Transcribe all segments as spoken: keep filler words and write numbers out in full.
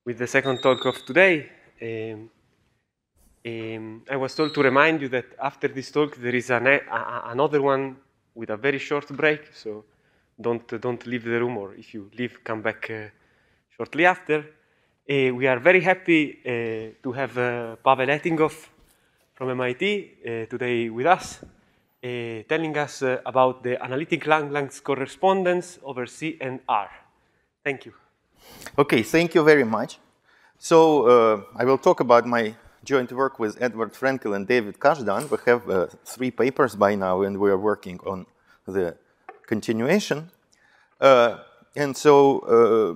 with the second talk of today. Um, um, I was told to remind you that after this talk there is an, a, another one with a very short break, so don't uh, don't leave the room, or if you leave, come back uh, shortly after. Uh, we are very happy uh, to have uh, Pavel Ettinghoff from M I T uh, today with us, uh, telling us uh, about the analytic Langlands correspondence over C and R. Thank you. Okay, thank you very much. So uh, I will talk about my joint work with Edward Frenkel and David Kashdan. We have uh, three papers by now, and we are working on the continuation. Uh, and so uh,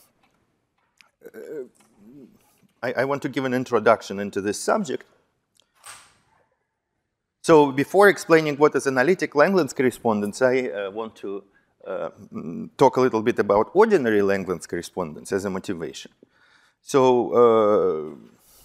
I, I want to give an introduction into this subject. So before explaining what is analytic Langlands correspondence, I uh, want to uh, talk a little bit about ordinary Langlands correspondence as a motivation. So, uh,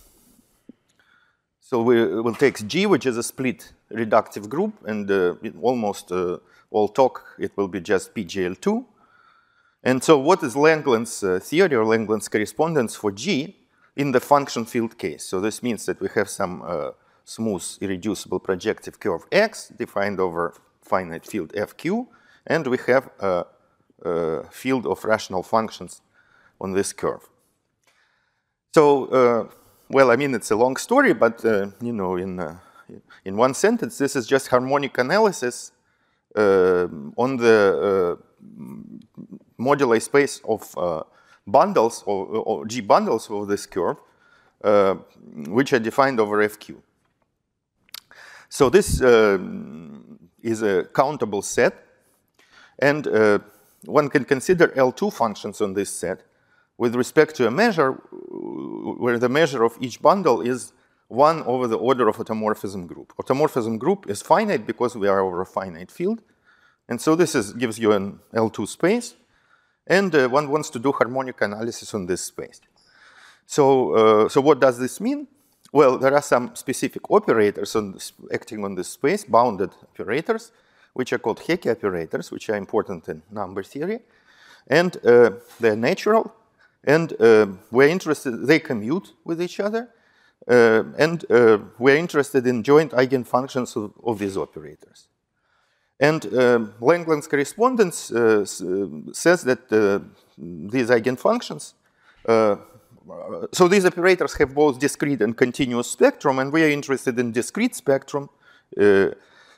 so we will take G, which is a split reductive group, and uh, in almost uh, all talk, it will be just P G L two. And so what is Langlands uh, theory or Langlands correspondence for G in the function field case? So this means that we have some uh, smooth irreducible projective curve X defined over finite field F Q, and we have a, a field of rational functions on this curve. So, uh, well, I mean, it's a long story, but, uh, you know, in, uh, in one sentence, this is just harmonic analysis uh, on the uh, moduli space of uh, bundles, or, or G bundles of this curve, uh, which are defined over F Q. So this uh, is a countable set, and uh, one can consider L two functions on this set with respect to a measure where the measure of each bundle is one over the order of automorphism group. Automorphism group is finite because we are over a finite field. And so this is, gives you an L two space. And uh, one wants to do harmonic analysis on this space. So, uh, so what does this mean? Well, there are some specific operators on this, acting on this space, bounded operators, which are called Hecke operators, which are important in number theory. And uh, they're natural. And uh, we're interested, they commute with each other, uh, and uh, we're interested in joint eigenfunctions of, of these operators. And uh, Langlands correspondence uh, says that uh, these eigenfunctions, uh, so these operators have both discrete and continuous spectrum, and we are interested in discrete spectrum uh,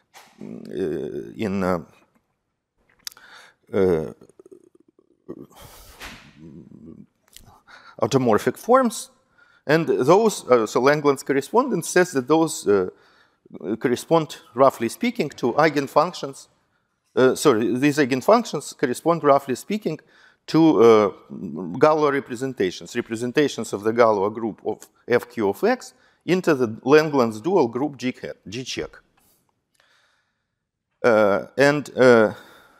in uh, uh, automorphic forms, and those, uh, so Langlands correspondence says that those uh, correspond, roughly speaking, to eigenfunctions, uh, sorry, these eigenfunctions correspond, roughly speaking, to uh, Galois representations, representations of the Galois group of F Q of X into the Langlands dual group G, G check. Uh, and uh,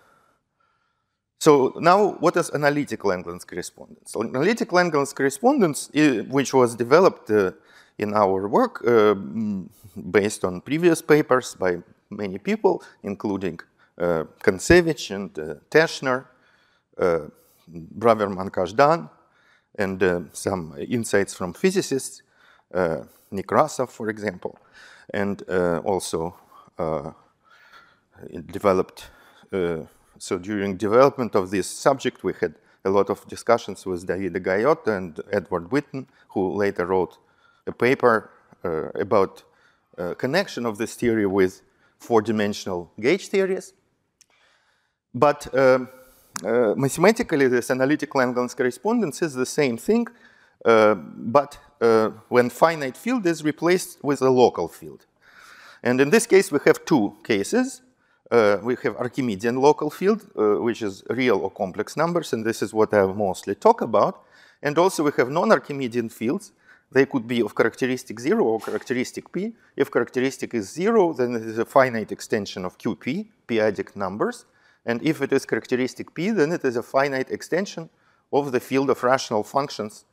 So now, what is analytic Langlands correspondence? So analytic Langlands correspondence, which was developed uh, in our work uh, based on previous papers by many people, including uh, Kontsevich and uh, Teschner, uh, Braverman Kashdan, and uh, some insights from physicists, uh, Nekrasov, for example, and uh, also uh, developed uh, So during development of this subject, we had a lot of discussions with Davide Gaiotto and Edward Witten, who later wrote a paper uh, about uh, connection of this theory with four-dimensional gauge theories. But uh, uh, mathematically, this analytic Langlands correspondence is the same thing, uh, but uh, when finite field is replaced with a local field. And in this case, we have two cases. Uh, we have Archimedean local field, uh, which is real or complex numbers, and this is what I mostly talk about. And also we have non-Archimedean fields. They could be of characteristic zero or characteristic p. If characteristic is zero, then it is a finite extension of Q P, p-adic numbers. And if it is characteristic p, then it is a finite extension of the field of rational functions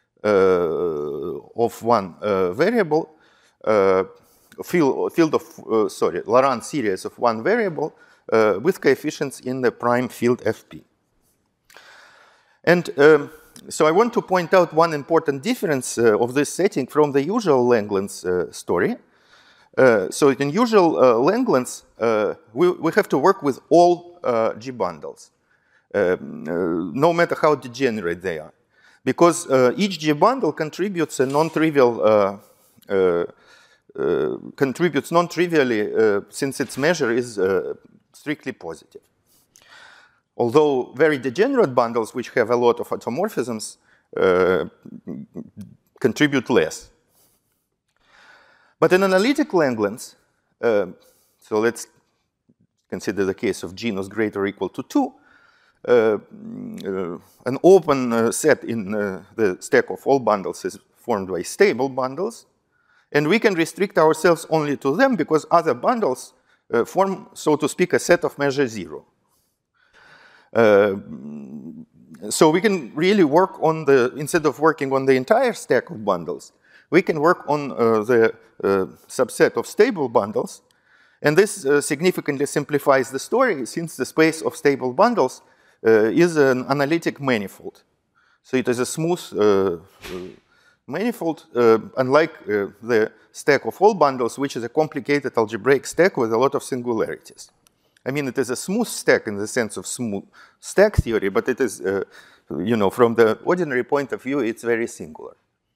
uh, of one uh, variable. Uh, Field, field of, uh, sorry, Laurent series of one variable uh, with coefficients in the prime field F P. And um, so I want to point out one important difference uh, of this setting from the usual Langlands uh, story. Uh, so in usual uh, Langlands, uh, we, we have to work with all uh, G bundles, uh, uh, no matter how degenerate they are. Because uh, each G bundle contributes a non-trivial, uh, uh, uh, contributes non-trivially uh, since its measure is uh, strictly positive. Although very degenerate bundles, which have a lot of automorphisms, uh, contribute less. But in analytic Langlands, uh, so let's consider the case of genus greater or equal to two, uh, uh, an open uh, set in uh, the stack of all bundles is formed by stable bundles, and we can restrict ourselves only to them because other bundles uh, form, so to speak, a set of measure zero. Uh, so we can really work on the, instead of working on the entire stack of bundles, we can work on uh, the uh, subset of stable bundles. And this uh, significantly simplifies the story since the space of stable bundles uh, is an analytic manifold. So it is a smooth uh, uh, manifold, uh, unlike uh, the stack of all bundles, which is a complicated algebraic stack with a lot of singularities. I mean, it is a smooth stack in the sense of smooth stack theory, but it is, uh, you know, from the ordinary point of view, it's very singular.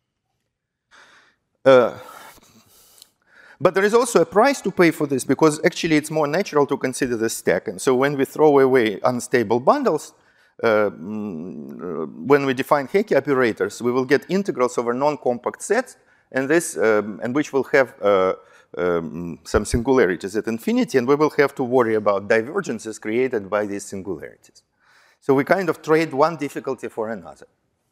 Uh, but there is also a price to pay for this because actually it's more natural to consider the stack. And so when we throw away unstable bundles, uh, when we define Hecke operators, we will get integrals over non-compact sets, and this, um, and which will have uh, Um, some singularities at infinity, and we will have to worry about divergences created by these singularities. So we kind of trade one difficulty for another.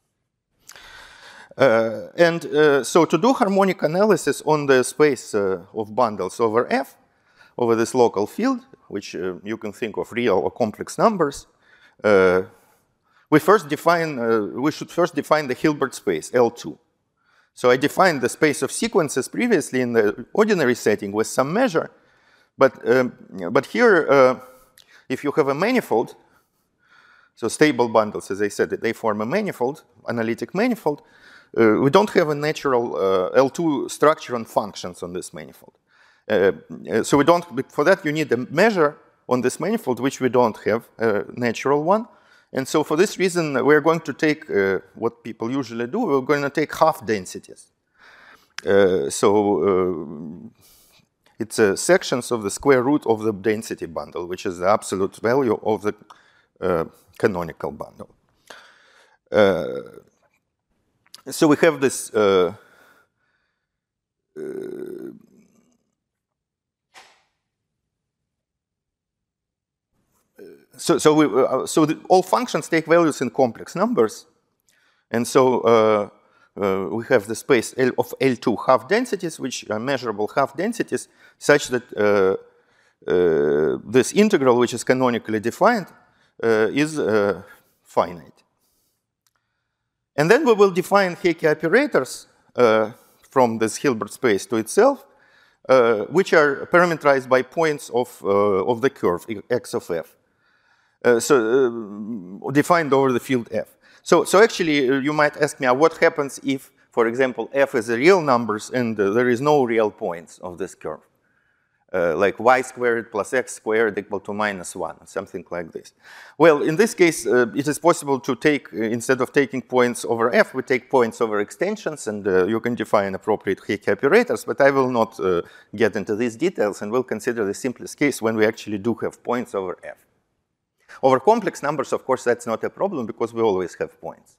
Uh, and uh, so to do harmonic analysis on the space uh, of bundles over F, over this local field, which uh, you can think of real or complex numbers, uh, we first define, uh, we should first define the Hilbert space, L two. So I defined the space of sequences previously in the ordinary setting with some measure, but, um, but here, uh, if you have a manifold, so stable bundles, as I said, they form a manifold, analytic manifold, uh, we don't have a natural uh, L two structure and functions on this manifold. Uh, so we don't, for that you need a measure on this manifold, which we don't have a natural one. And so for this reason, we're going to take uh, what people usually do, we're going to take half densities. Uh, so uh, it's uh, sections of the square root of the density bundle, which is the absolute value of the uh, canonical bundle. Uh, so we have this uh, uh, So, so, we, uh, so the, all functions take values in complex numbers. And so uh, uh, we have the space L of L two half densities, which are measurable half densities, such that uh, uh, this integral, which is canonically defined, uh, is uh, finite. And then we will define Hecke operators uh, from this Hilbert space to itself, uh, which are parameterized by points of, uh, of the curve, x of f. Uh, so uh, defined over the field f. So, so actually, uh, you might ask me, uh, what happens if, for example, f is a real numbers and uh, there is no real points of this curve, uh, like y squared plus x squared equal to minus one, something like this. Well, in this case, uh, it is possible to take, uh, instead of taking points over f, we take points over extensions, and uh, you can define appropriate Hecke operators, but I will not uh, get into these details, and we'll consider the simplest case when we actually do have points over f. Over complex numbers, of course, that's not a problem because we always have points.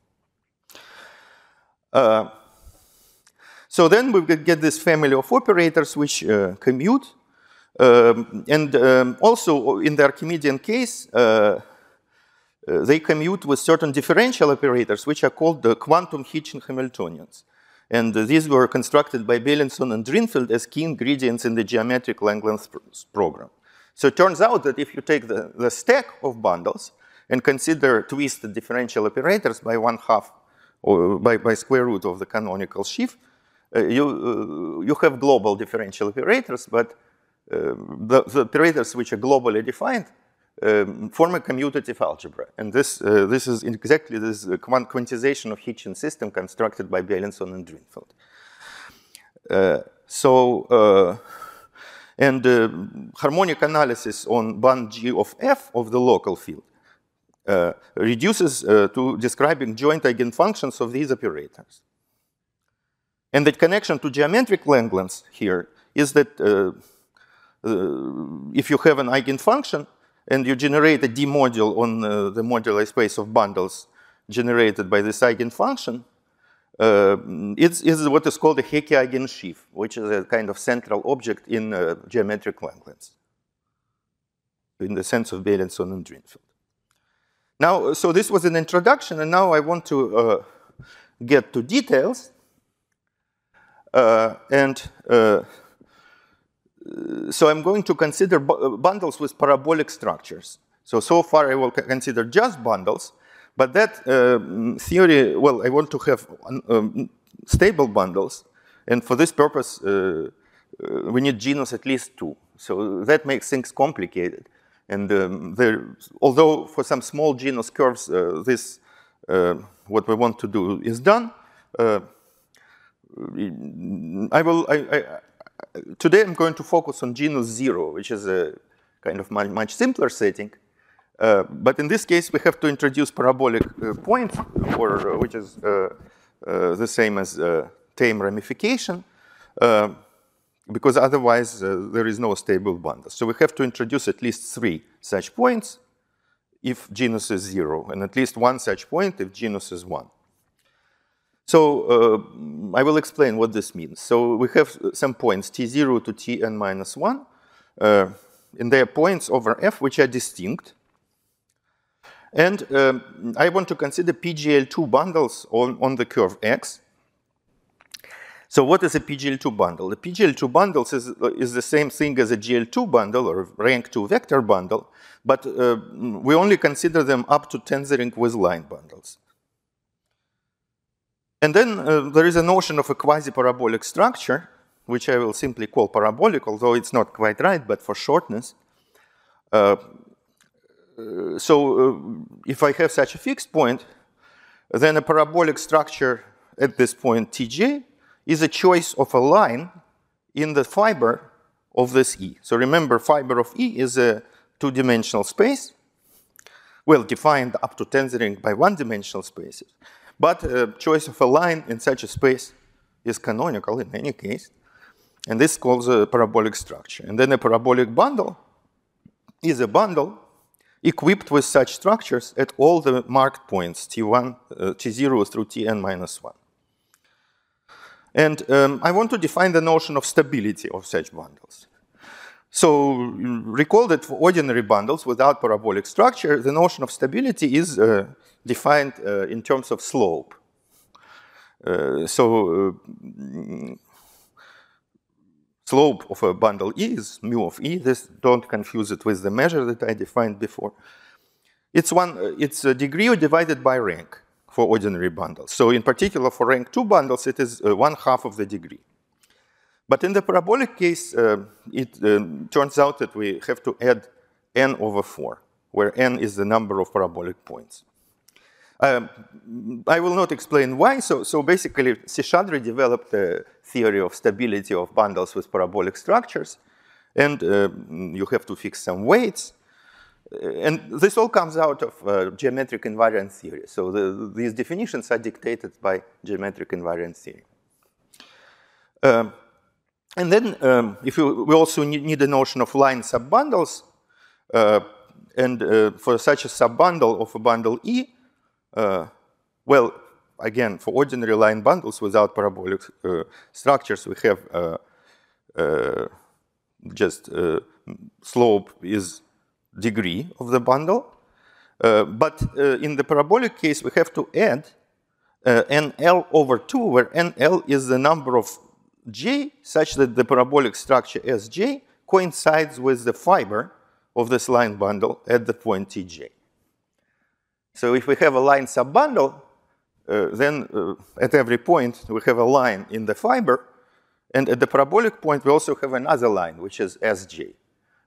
Uh, so then we get this family of operators which uh, commute. Um, and um, also in the Archimedean case, uh, uh, they commute with certain differential operators which are called the quantum Hitchin Hamiltonians. And uh, these were constructed by Bellinson and Drinfeld as key ingredients in the geometric Langlands program. So it turns out that if you take the, the stack of bundles and consider twisted differential operators by one half or by, by square root of the canonical sheaf, uh, you, uh, you have global differential operators, but uh, the, the operators which are globally defined um, form a commutative algebra. And this, uh, this is exactly this uh, quantization of Hitchin system constructed by Beilinson and Drinfeld. Uh, so, uh, and uh, harmonic analysis on band G of F of the local field uh, reduces uh, to describing joint eigenfunctions of these operators. And the connection to geometric Langlands here is that uh, uh, if you have an eigenfunction and you generate a D module on uh, the moduli space of bundles generated by this eigenfunction, Uh, it's, it's what is called a Hecke eigensheaf, which is a kind of central object in uh, geometric Langlands, in the sense of Beilinson and Drinfeld. Now, so this was an introduction, and now I want to uh, get to details. Uh, and uh, so I'm going to consider bu bundles with parabolic structures. So, so far I will consider just bundles. But that uh, theory, well, I want to have um, stable bundles. And for this purpose, uh, uh, we need genus at least two. So that makes things complicated. And um, there, although for some small genus curves, uh, this, uh, what we want to do is done, uh, I will, I, I, today I'm going to focus on genus zero, which is a kind of much, much simpler setting. Uh, but in this case, we have to introduce parabolic uh, points, or, uh, which is uh, uh, the same as uh, tame ramification, uh, because otherwise uh, there is no stable bundle. So we have to introduce at least three such points if genus is zero, and at least one such point if genus is one. So uh, I will explain what this means. So we have some points t zero to tn minus one, uh, and they are points over f which are distinct. And um, I want to consider P G L two bundles on, on the curve X. So what is a P G L two bundle? The P G L two bundles is, is the same thing as a G L two bundle or rank two vector bundle, but uh, we only consider them up to tensoring with line bundles. And then uh, there is a notion of a quasi-parabolic structure, which I will simply call parabolic, although it's not quite right, but for shortness. Uh, Uh, so uh, if I have such a fixed point, then a parabolic structure at this point Tj is a choice of a line in the fiber of this E. So remember, fiber of E is a two-dimensional space, well defined up to tensoring by one-dimensional spaces. But a choice of a line in such a space is canonical in any case, and this calls a parabolic structure. And then a parabolic bundle is a bundle equipped with such structures at all the marked points, T one, uh, T zero through Tn minus one. And um, I want to define the notion of stability of such bundles. So recall that for ordinary bundles without parabolic structure, the notion of stability is uh, defined uh, in terms of slope. Uh, so uh, slope of a bundle E is mu of E. This, don't confuse it with the measure that I defined before. It's one. It's a degree divided by rank for ordinary bundles. So in particular, for rank two bundles, it is uh, one half of the degree. But in the parabolic case, uh, it uh, turns out that we have to add n over four, where n is the number of parabolic points. Um, I will not explain why. So, so basically, Seshadri developed a theory of stability of bundles with parabolic structures, and uh, you have to fix some weights. And this all comes out of uh, geometric invariant theory. So the, these definitions are dictated by geometric invariant theory. Um, and then, um, if you, we also need a notion of line subbundles, uh, and uh, for such a subbundle of a bundle E, Uh, well, again, for ordinary line bundles without parabolic uh, structures, we have uh, uh, just uh, slope is degree of the bundle. Uh, but uh, in the parabolic case, we have to add uh, N L over two, where N L is the number of J, such that the parabolic structure S J coincides with the fiber of this line bundle at the point T J. So if we have a line subbundle, uh, then uh, at every point we have a line in the fiber, and at the parabolic point we also have another line, which is S J.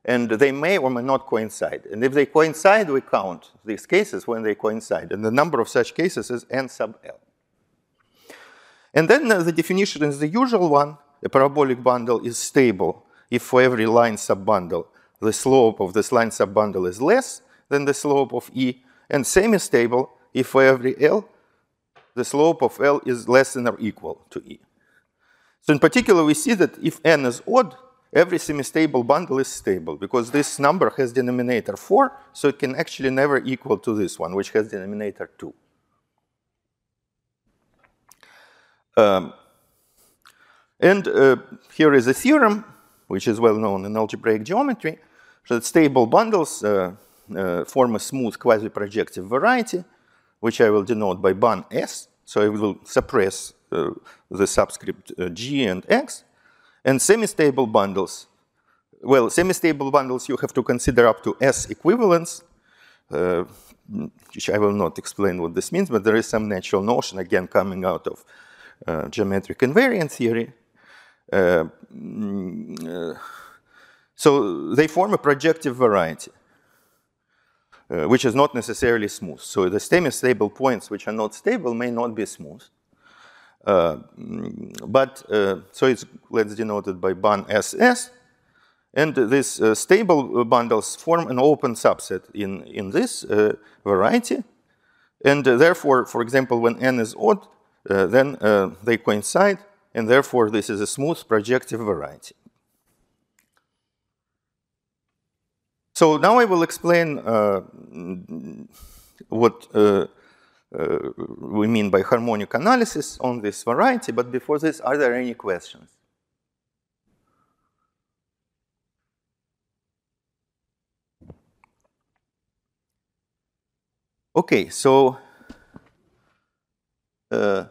And they may or may not coincide. And if they coincide, we count these cases when they coincide. And the number of such cases is n sub L. And then uh, the definition is the usual one. A parabolic bundle is stable if for every line subbundle, the slope of this line subbundle is less than the slope of E, and semi-stable if for every L, the slope of L is less than or equal to E. So in particular, we see that if n is odd, every semi-stable bundle is stable, because this number has denominator four, so it can actually never equal to this one, which has denominator two. Um, and uh, here is a theorem, which is well known in algebraic geometry, that stable bundles uh, uh, form a smooth quasi-projective variety, which I will denote by bun S. So I will suppress uh, the subscript uh, G and X. And semi-stable bundles, well, semi-stable bundles you have to consider up to S equivalence, uh, which I will not explain what this means, but there is some natural notion, again, coming out of uh, geometric invariant theory. Uh, uh, so they form a projective variety, uh, which is not necessarily smooth. So the semi-stable points which are not stable may not be smooth. Uh, but, uh, so it's, let's denote it by bun S S. And these uh, stable bundles form an open subset in, in this uh, variety. And uh, therefore, for example, when n is odd, uh, then uh, they coincide, and therefore this is a smooth projective variety. So now I will explain uh, what uh, uh, we mean by harmonic analysis on this variety, but before this, are there any questions? Okay, so uh,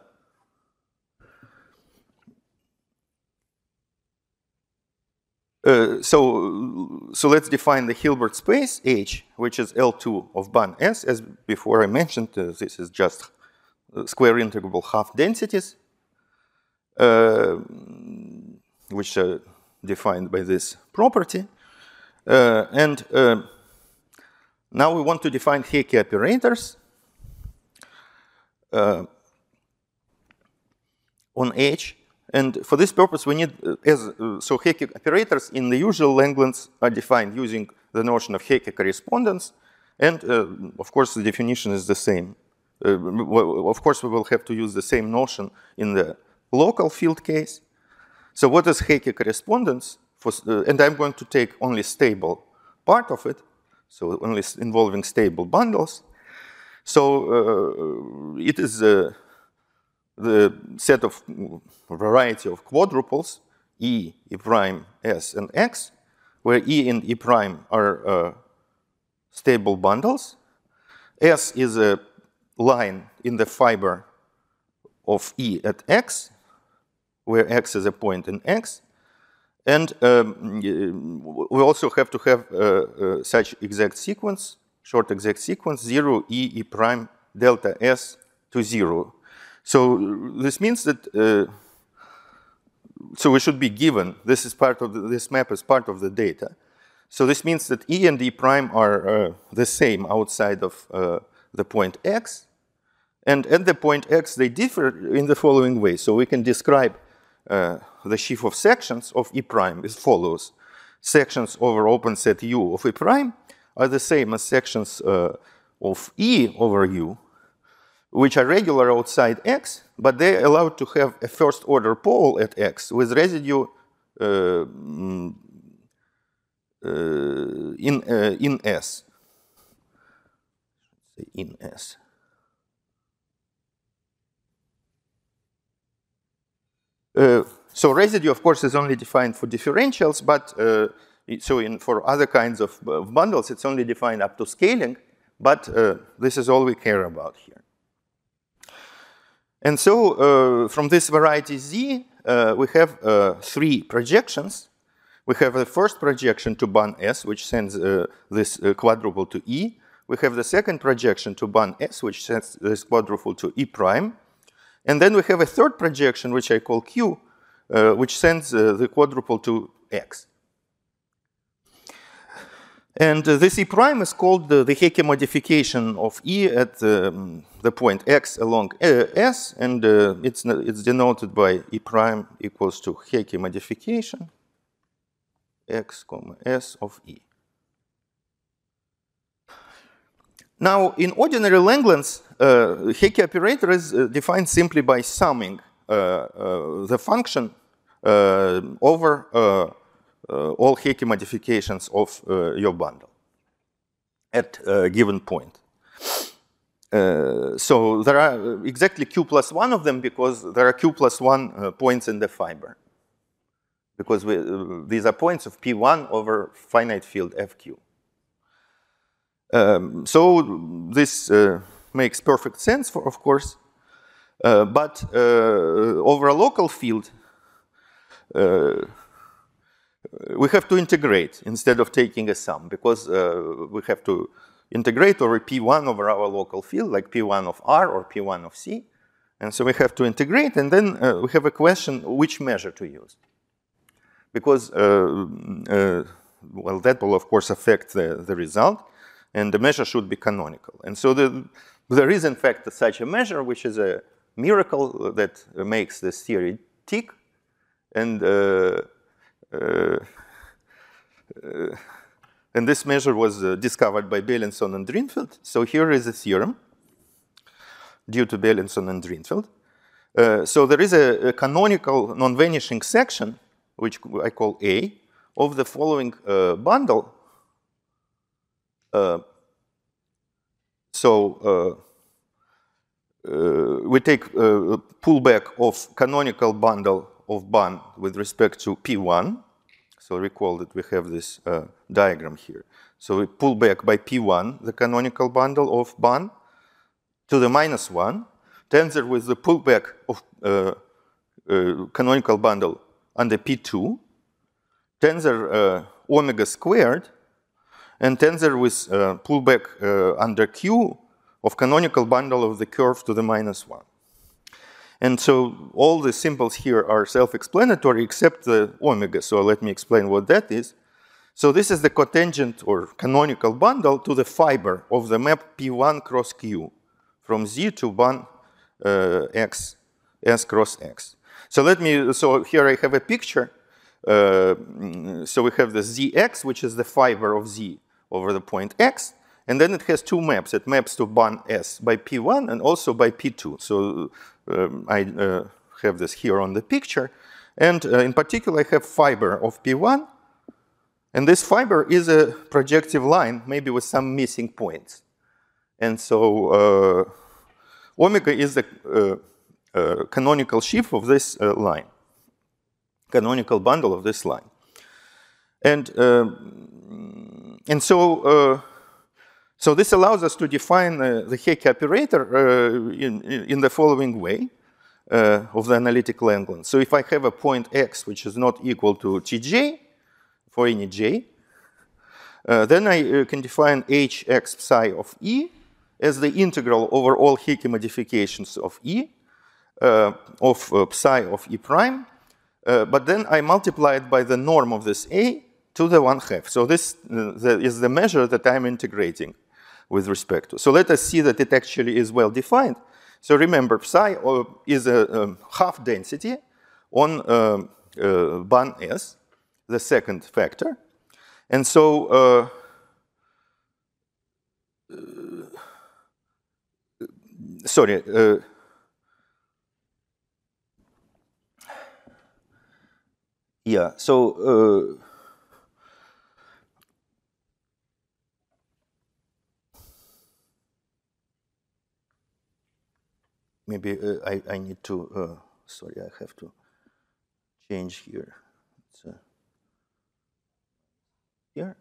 uh, so so let's define the Hilbert space H, which is L two of bun S. As before I mentioned, uh, this is just square integrable half densities, uh, which are defined by this property, uh, and uh, now we want to define Hecke operators uh, on H. And for this purpose, we need, uh, as uh, so Hecke operators in the usual Langlands are defined using the notion of Hecke correspondence. And uh, of course, the definition is the same. Uh, well, of course, we will have to use the same notion in the local field case. So what is Hecke correspondence? For, uh, and I'm going to take only stable part of it. So only involving stable bundles. So uh, it is uh, the set of variety of quadruples, E, E prime, S, and X, where E and E prime are uh, stable bundles. S is a line in the fiber of E at X, where X is a point in X. And um, we also have to have uh, uh, such exact sequence, short exact sequence, zero, E, E prime, delta S to zero. So this means that, uh, so we should be given, this is part of, the, this map is part of the data. So this means that E and E prime are uh, the same outside of uh, the point X. And at the point X, they differ in the following way. So we can describe uh, the sheaf of sections of E prime as follows. Sections over open set U of E prime are the same as sections uh, of E over U, which are regular outside X, but they are allowed to have a first order pole at X with residue uh, uh, in, uh, in S. In S. Uh, so residue, of course, is only defined for differentials, but uh, so in, for other kinds of, of bundles, it's only defined up to scaling, but uh, this is all we care about here. And so uh, from this variety Z, uh, we have uh, three projections. We have the first projection to bun S, which sends uh, this uh, quadruple to E. We have the second projection to bun S, which sends this quadruple to E prime. And then we have a third projection, which I call Q, uh, which sends uh, the quadruple to X. And uh, this E prime is called uh, the Hecke modification of E at um, the point X along uh, S, and uh, it's, it's denoted by E prime equals to Hecke modification X comma S of E. Now, in ordinary Langlands, uh, Hecke operator is uh, defined simply by summing uh, uh, the function uh, over uh, uh, all Hecke modifications of uh, your bundle at a given point. Uh, so there are exactly Q plus one of them because there are Q plus one uh, points in the fiber. Because we, uh, these are points of P one over finite field F Q. Um, so this uh, makes perfect sense, for, of course. Uh, but uh, over a local field, uh, we have to integrate instead of taking a sum, because uh, we have to integrate over P one over our local field, like P one of R or P one of C. And so we have to integrate, and then uh, we have a question which measure to use. Because, uh, uh, well, that will, of course, affect the, the result, and the measure should be canonical. And so the, there is, in fact, such a measure, which is a miracle that makes this theory tick. And uh, Uh, uh, and this measure was uh, discovered by Beilinson and Drinfeld. So here is a theorem due to Beilinson and Drinfeld. Uh, so there is a, a canonical non-vanishing section, which I call A, of the following uh, bundle. Uh, so uh, uh, we take a pullback of canonical bundle of B A N with respect to P one. So recall that we have this uh, diagram here. So we pull back by P one the canonical bundle of B A N to the minus one, tensor with the pullback of uh, uh, canonical bundle under P two, tensor uh, omega squared, and tensor with uh, pullback uh, under Q of canonical bundle of the curve to the minus one. And so all the symbols here are self-explanatory except the omega. So let me explain what that is. So this is the cotangent or canonical bundle to the fiber of the map P one cross Q from Z to B A N uh, X, S cross X. So let me, so here I have a picture. Uh, so we have the Z X, which is the fiber of Z over the point X. And then it has two maps. It maps to B A N S by P one and also by P two. So um, I uh, have this here on the picture. And uh, in particular, I have fiber of P one. And this fiber is a projective line, maybe with some missing points. And so uh, omega is the uh, uh, canonical sheaf of this uh, line, canonical bundle of this line. And, uh, and so, uh, So this allows us to define uh, the Hecke operator uh, in, in the following way uh, of the analytic Langlands. So if I have a point X which is not equal to Tj for any j, uh, then I uh, can define Hx psi of E as the integral over all Hecke modifications of E, uh, of uh, psi of E prime, uh, but then I multiply it by the norm of this A to the one half. So this uh, the, is the measure that I'm integrating with respect to. So let us see that it actually is well defined. So remember, psi is a um, half density on um, uh, B A N S, the second factor. And so uh, uh, sorry, uh, yeah, so uh, maybe uh, I, I need to, uh, sorry, I have to change here. It's, uh, here.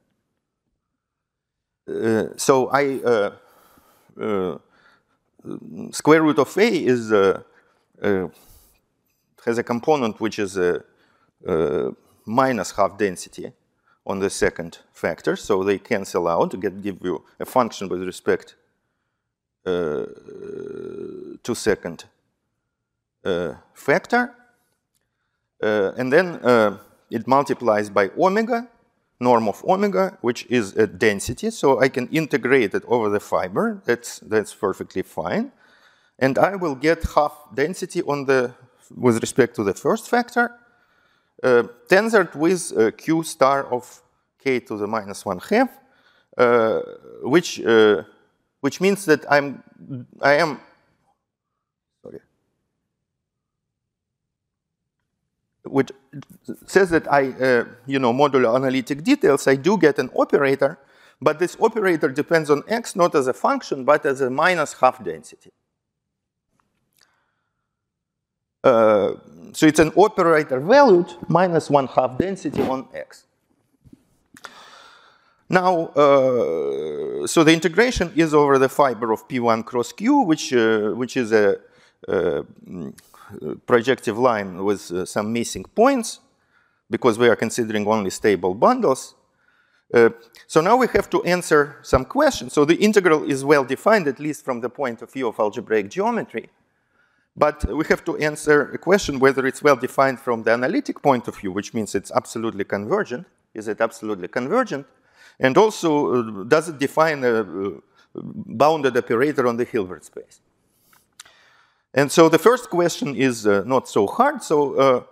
Uh, so I, uh, uh, square root of A is, uh, uh, has a component which is a, uh, minus half density on the second factor. So they cancel out to get, give you a function with respect Uh, to second uh, factor, uh, and then uh, it multiplies by omega. norm of omega, which is a density. So I can integrate it over the fiber. That's, that's perfectly fine. And I will get half density on the, with respect to the first factor, uh, tensored with uh, q star of k to the minus one half, uh, which, uh, which means that I'm, I am, sorry, which says that I, uh, you know, modulo analytic details, I do get an operator, but this operator depends on x not as a function, but as a minus half density. Uh, so it's an operator valued minus one half density on x. Now, uh, so the integration is over the fiber of P one cross Q, which, uh, which is a, a projective line with uh, some missing points, because we are considering only stable bundles. Uh, so now we have to answer some questions. So the integral is well defined, at least from the point of view of algebraic geometry. But we have to answer a question whether it's well defined from the analytic point of view, which means it's absolutely convergent. Is it absolutely convergent? And also, uh, does it define a uh, bounded operator on the Hilbert space? And so the first question is uh, not so hard. So uh,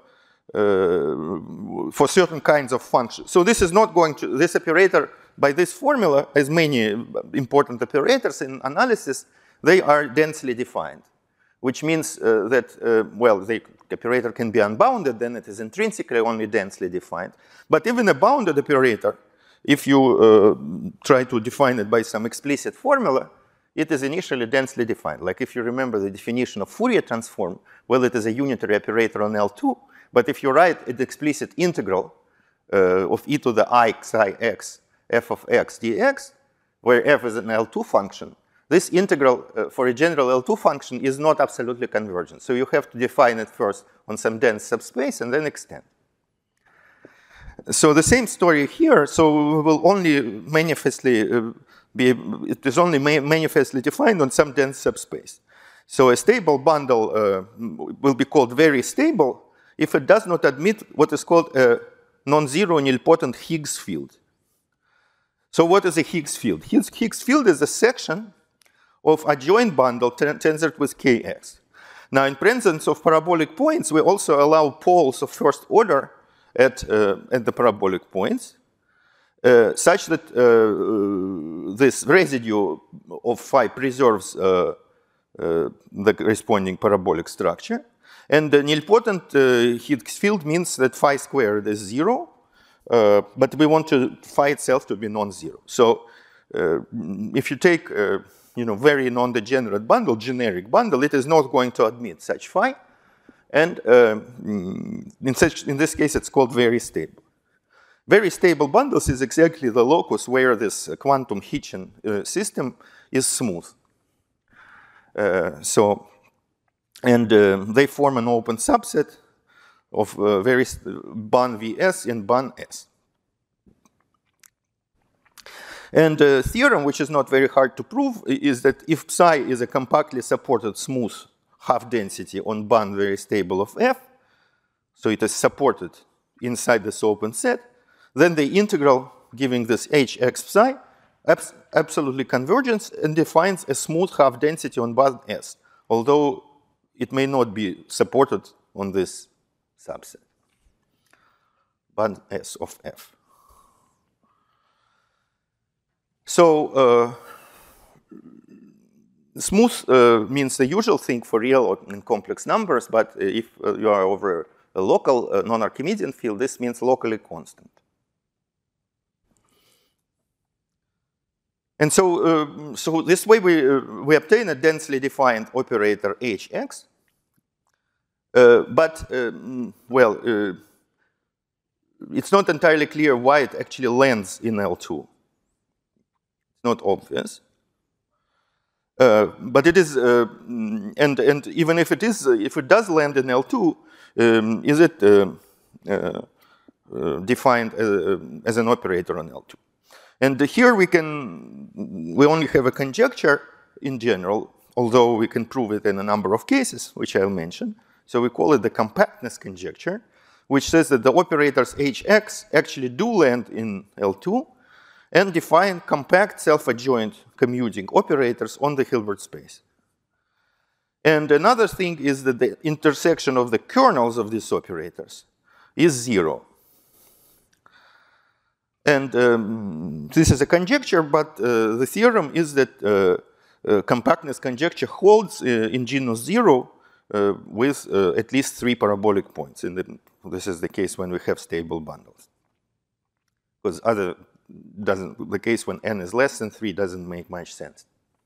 uh, for certain kinds of functions. So this is not going to, this operator by this formula, as many important operators in analysis, they are densely defined, which means uh, that, uh, well, the operator can be unbounded, then it is intrinsically only densely defined. But even a bounded operator, if you uh, try to define it by some explicit formula, it is initially densely defined. Like if you remember the definition of Fourier transform, well, it is a unitary operator on L two, but if you write an explicit integral uh, of e to the I psi x f of x dx, where f is an L two function, this integral uh, for a general L two function is not absolutely convergent. So you have to define it first on some dense subspace and then extend. So the same story here. So we will only manifestly uh, be, it is only ma manifestly defined on some dense subspace. So a stable bundle uh, will be called very stable if it does not admit what is called a non-zero nilpotent Higgs field. So what is a Higgs field? Higgs field is a section of adjoint bundle tensored with kx. Now, in presence of parabolic points, we also allow poles of first order at, uh, at the parabolic points, uh, such that uh, this residue of phi preserves uh, uh, the corresponding parabolic structure. And the nilpotent uh, Higgs field means that phi squared is zero, uh, but we want to phi itself to be non-zero. So uh, if you take uh, you know, very non-degenerate bundle, generic bundle, it is not going to admit such phi. And uh, in, such, in this case, it's called very stable. Very stable bundles is exactly the locus where this uh, quantum Hitchin uh, system is smooth. Uh, so, and uh, they form an open subset of uh, very Ban V S and Ban S. And the theorem, which is not very hard to prove, is that if psi is a compactly supported smooth half density on Ban very stable of f, so it is supported inside this open set, then the integral giving this hx psi abs absolutely convergence and defines a smooth half density on Ban S, although it may not be supported on this subset, Ban S of f. So uh, smooth uh, means the usual thing for real and complex numbers, but if uh, you are over a local uh, non-Archimedean field, this means locally constant. And so, uh, so this way we, uh, we obtain a densely defined operator Hx, uh, but, uh, well, uh, it's not entirely clear why it actually lands in L two. Not obvious, uh, but it is, uh, and and even if it is, uh, if it does land in L two, um, is it uh, uh, uh, defined as, as an operator on L two? And here we can, we only have a conjecture in general, although we can prove it in a number of cases, which I'll mention. So we call it the compactness conjecture, which says that the operators Hx actually do land in L two and define compact self-adjoint commuting operators on the Hilbert space. And another thing is that the intersection of the kernels of these operators is zero. And um, this is a conjecture, but uh, the theorem is that uh, uh, compactness conjecture holds uh, in genus zero uh, with uh, at least three parabolic points. And the, this is the case when we have stable bundles. Because other doesn't, the case when n is less than three doesn't make much sense.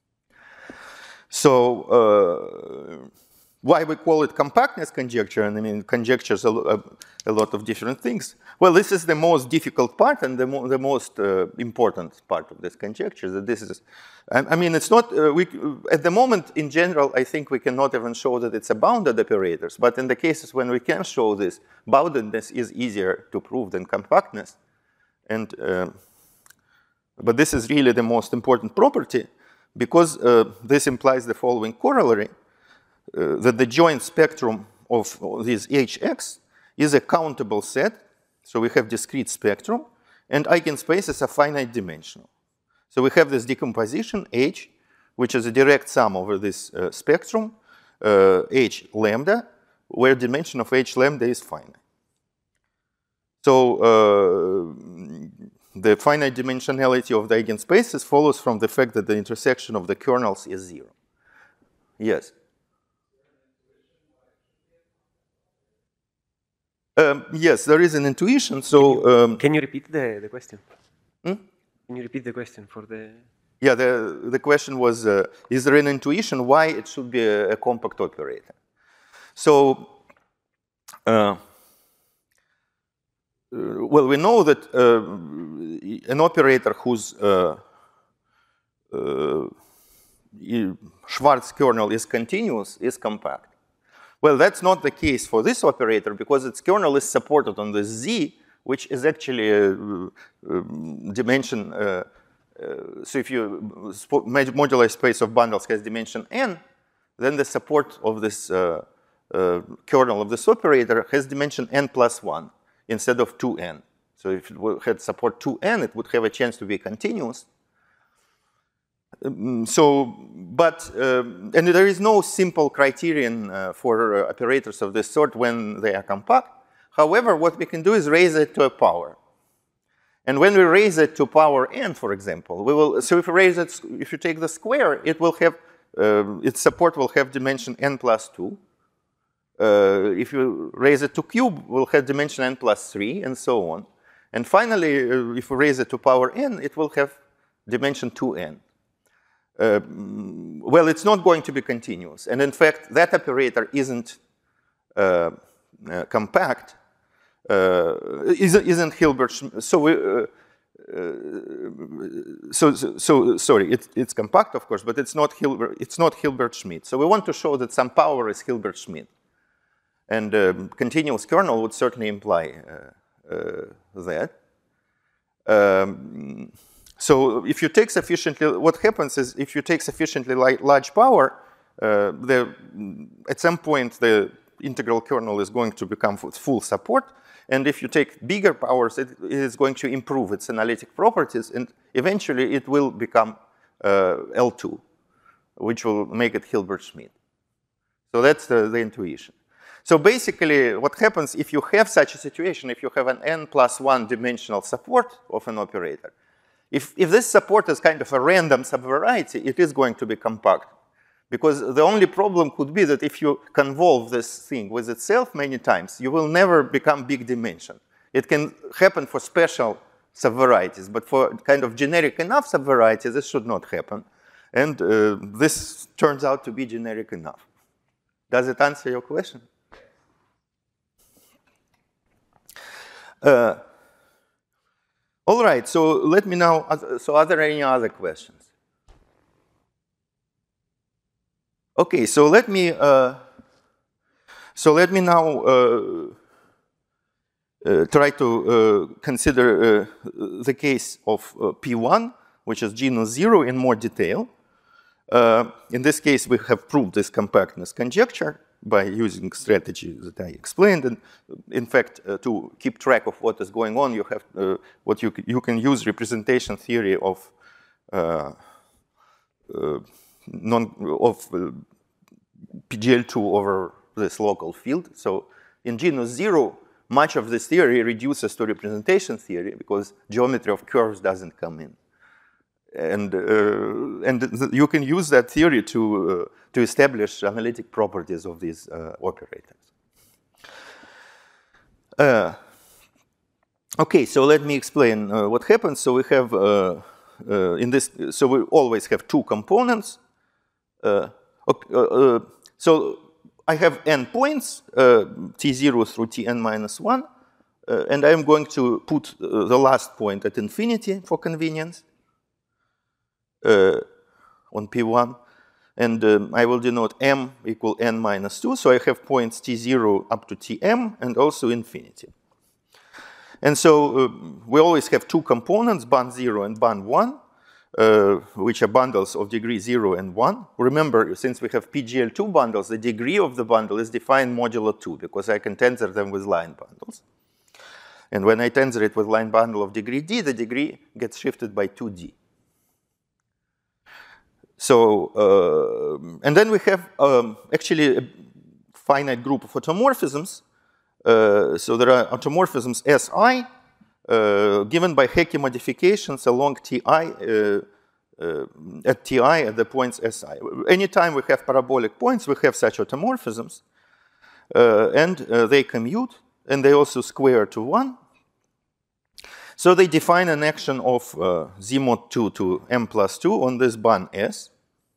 So uh, why we call it compactness conjecture? And I mean, conjectures a, a, a lot of different things. Well, this is the most difficult part and the, mo the most uh, important part of this conjecture. That this is, I, I mean, it's not, uh, we, at the moment, in general, I think we cannot even show that it's a bounded operators. But in the cases when we can show this, boundedness is easier to prove than compactness. And, uh, but this is really the most important property, because uh, this implies the following corollary, uh, that the joint spectrum of this Hx is a countable set. So we have discrete spectrum, and eigenspace is a finite dimensional. So we have this decomposition H, which is a direct sum over this uh, spectrum, uh, H lambda, where dimension of H lambda is finite. So uh, the finite dimensionality of the eigenspaces follows from the fact that the intersection of the kernels is zero. Yes? Um, yes, there is an intuition. So can you, um, can you repeat the, the question? Hmm? Can you repeat the question for the? Yeah, the the question was: uh, is there an intuition why it should be a, a compact operator? So, uh, well, we know that uh, an operator whose uh, uh, Schwarz kernel is continuous is compact. Well, that's not the case for this operator because its kernel is supported on the Z, which is actually a, a dimension. Uh, uh, so if you modular space of bundles has dimension n, then the support of this uh, uh, kernel of this operator has dimension n plus one instead of two n. So if it had support two n, it would have a chance to be continuous. Um, so, but, um, and there is no simple criterion uh, for uh, operators of this sort when they are compact. However, what we can do is raise it to a power. And when we raise it to power n, for example, we will, so if you raise it, if you take the square, it will have, uh, its support will have dimension n plus two. Uh, if you raise it to cube, we'll have dimension n plus three, and so on. And finally, uh, if we raise it to power n, it will have dimension two n. Uh, well, it's not going to be continuous. And in fact, that operator isn't uh, uh, compact, uh, isn't, isn't Hilbert. So, we, uh, uh, so, so, so, sorry, it, it's compact, of course, but it's not Hilbert. It's not Hilbert-Schmidt. So we want to show that some power is Hilbert-Schmidt, and um, continuous kernel would certainly imply uh, uh, that. Um, So if you take sufficiently, what happens is if you take sufficiently large power, uh, the, at some point the integral kernel is going to become full support. And if you take bigger powers, it, it is going to improve its analytic properties. And eventually it will become uh, L two, which will make it Hilbert-Schmidt. So that's the, the intuition. So basically what happens if you have such a situation, if you have an n plus one dimensional support of an operator, If, if this support is kind of a random subvariety, it is going to be compact. Because the only problem could be that if you convolve this thing with itself many times, you will never become big dimension. It can happen for special subvarieties, but for kind of generic enough subvarieties, this should not happen. And uh, this turns out to be generic enough. Does it answer your question? Uh, All right, so let me now, so are there any other questions? Okay, so let me, uh, so let me now uh, uh, try to uh, consider uh, the case of uh, P one, which is genus zero in more detail. Uh, in this case, we have proved this compactness conjecture by using strategy that I explained. And in fact, uh, to keep track of what is going on, you have uh, what you you can use representation theory of uh, uh, non of uh, P G L two over this local field. So in genus zero, much of this theory reduces to representation theory because geometry of curves doesn't come in. And, uh, and you can use that theory to, uh, to establish analytic properties of these uh, operators. Uh, okay, so let me explain uh, what happens. So we have, uh, uh, in this, so we always have two components. Uh, okay, uh, so I have n points, uh, t zero through tn minus one, uh, and I'm going to put uh, the last point at infinity for convenience. Uh, on P one, and um, I will denote m equal n minus two, so I have points t zero up to tm, and also infinity. And so uh, we always have two components, band zero and band one, uh, which are bundles of degree zero and one. Remember, since we have P G L two bundles, the degree of the bundle is defined modulo two, because I can tensor them with line bundles. And when I tensor it with line bundle of degree d, the degree gets shifted by two d. So, uh, and then we have um, actually a finite group of automorphisms. Uh, so there are automorphisms Si, uh, given by Hecke modifications along Ti, uh, uh, at Ti at the points Si. Anytime we have parabolic points, we have such automorphisms. Uh, and uh, they commute, and they also square to one. So they define an action of uh, z mod two to m plus two on this bun S.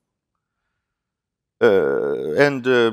Uh, and uh,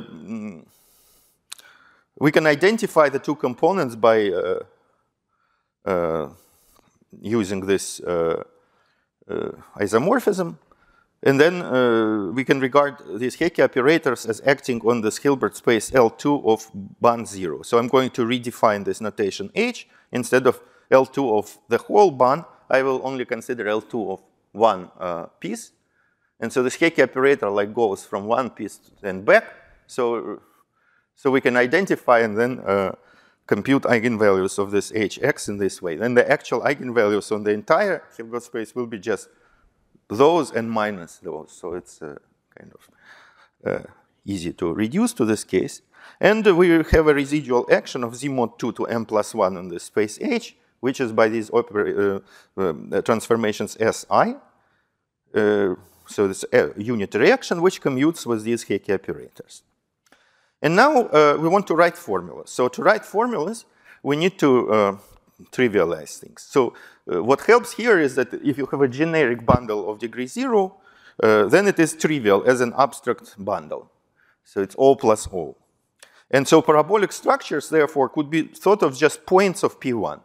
we can identify the two components by uh, uh, using this uh, uh, isomorphism. And then uh, we can regard these Hecke operators as acting on this Hilbert space L two of band zero. So I'm going to redefine this notation H. Instead of L two of the whole band, I will only consider L two of one uh, piece. And so this Hecke operator like goes from one piece and back. So, so we can identify and then uh, compute eigenvalues of this Hx in this way. Then the actual eigenvalues on the entire Hilbert space will be just those and minus those. So it's uh, kind of uh, easy to reduce to this case. And uh, we have a residual action of z mod two to m plus one in this space H, which is by these uh, uh, transformations Si. Uh, so this uh, unit reaction, which commutes with these Hecke operators. And now uh, we want to write formulas. So to write formulas, we need to uh, trivialize things. So uh, what helps here is that if you have a generic bundle of degree zero, uh, then it is trivial as an abstract bundle. So it's O plus O. And so parabolic structures, therefore, could be thought of just points of P one.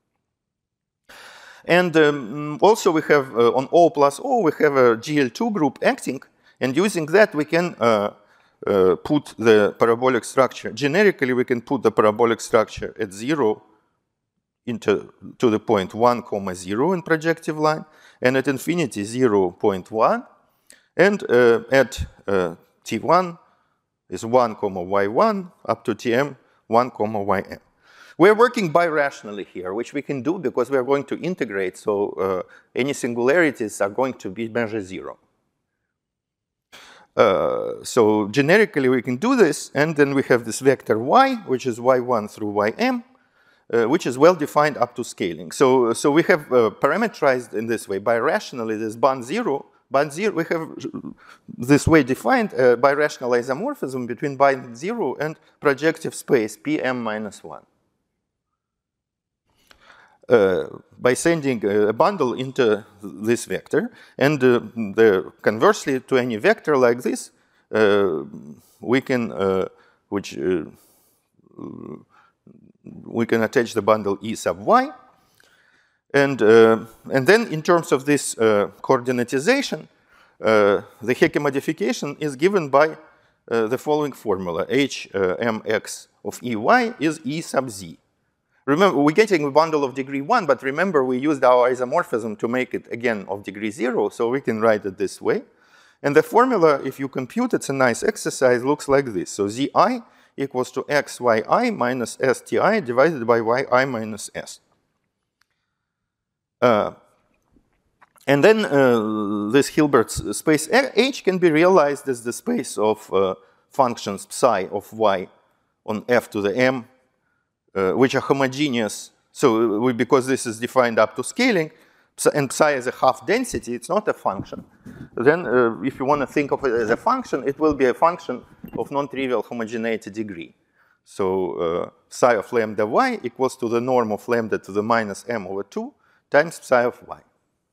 And um, also we have, uh, on O plus O, we have a G L two group acting, and using that we can uh, uh, put the parabolic structure, generically we can put the parabolic structure at zero into to the point one comma zero in projective line, and at infinity zero point one, and uh, at uh, T one is one comma y one up to Tm one comma ym. We're working birationally here, which we can do because we're going to integrate, so uh, any singularities are going to be measure zero. Uh, so generically we can do this, and then we have this vector y, which is y one through ym, uh, which is well defined up to scaling. So, so we have uh, parameterized in this way, birationally this band zero, band zero, we have this way defined uh, birational isomorphism between band zero and projective space Pm minus one. Uh, by sending a bundle into this vector, and uh, the, conversely to any vector like this, uh, we can, uh, which uh, we can attach the bundle E sub y, and uh, and then in terms of this uh, coordinatization, uh, the Hecke modification is given by uh, the following formula: H uh, mx of Ey is E sub z. Remember, we're getting a bundle of degree one, but remember we used our isomorphism to make it again of degree zero, so we can write it this way. And the formula, if you compute, it's a nice exercise, looks like this. So Zi equals to xyi minus sti divided by yi minus s. Uh, and then uh, this Hilbert's space H can be realized as the space of uh, functions psi of y on f to the m, uh, which are homogeneous. So we, because this is defined up to scaling, and psi is a half density, it's not a function. Then uh, if you want to think of it as a function, it will be a function of non-trivial homogeneity degree. So uh, psi of lambda y equals to the norm of lambda to the minus m over two times psi of y.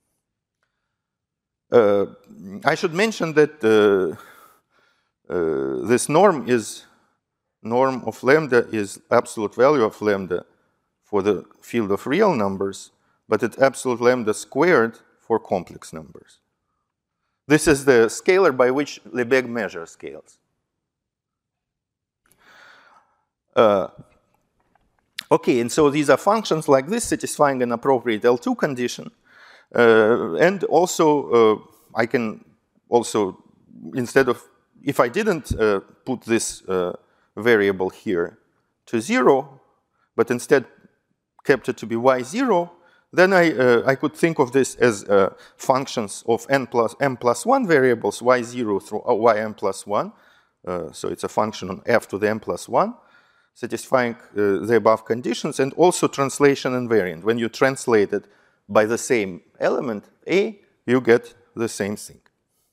Uh, I should mention that uh, uh, this norm is norm of lambda is absolute value of lambda for the field of real numbers, but it's absolute lambda squared for complex numbers. This is the scalar by which Lebesgue measure scales. Uh, okay, and so these are functions like this satisfying an appropriate L two condition. Uh, and also, uh, I can also, instead of, if I didn't uh, put this uh, variable here to zero, but instead kept it to be y zero, then I, uh, I could think of this as uh, functions of n plus m plus one variables, y zero through uh, ym plus one. Uh, so it's a function on f to the m plus one, satisfying uh, the above conditions, and also translation invariant. When you translate it by the same element, a, you get the same thing.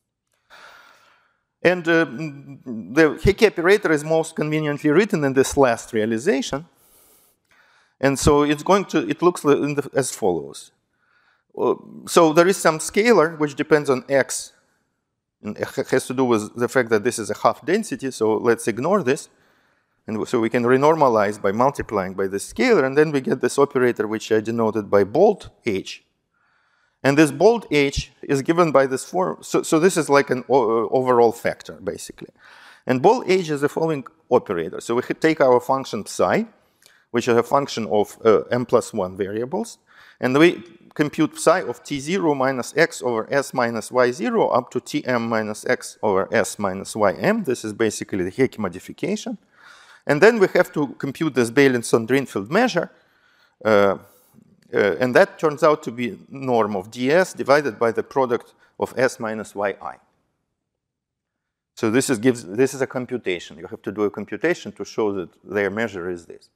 And uh, the Hickey operator is most conveniently written in this last realization. And so it's going to, it looks as follows. Uh, so there is some scalar which depends on x. And it has to do with the fact that this is a half density, so let's ignore this. And so we can renormalize by multiplying by the scalar, and then we get this operator which I denoted by bold h. And this bold h is given by this form. So, so this is like an overall factor, basically. And bold h is the following operator. So we take our function psi, which is a function of uh, m plus one variables, and we compute psi of t zero minus x over s minus y zero up to tm minus x over s minus ym. This is basically the Hickey modification. And then we have to compute this Beilinson-Drinfeld measure, uh, uh, and that turns out to be norm of ds divided by the product of s minus yi. So this is, gives, this is a computation. You have to do a computation to show that their measure is this.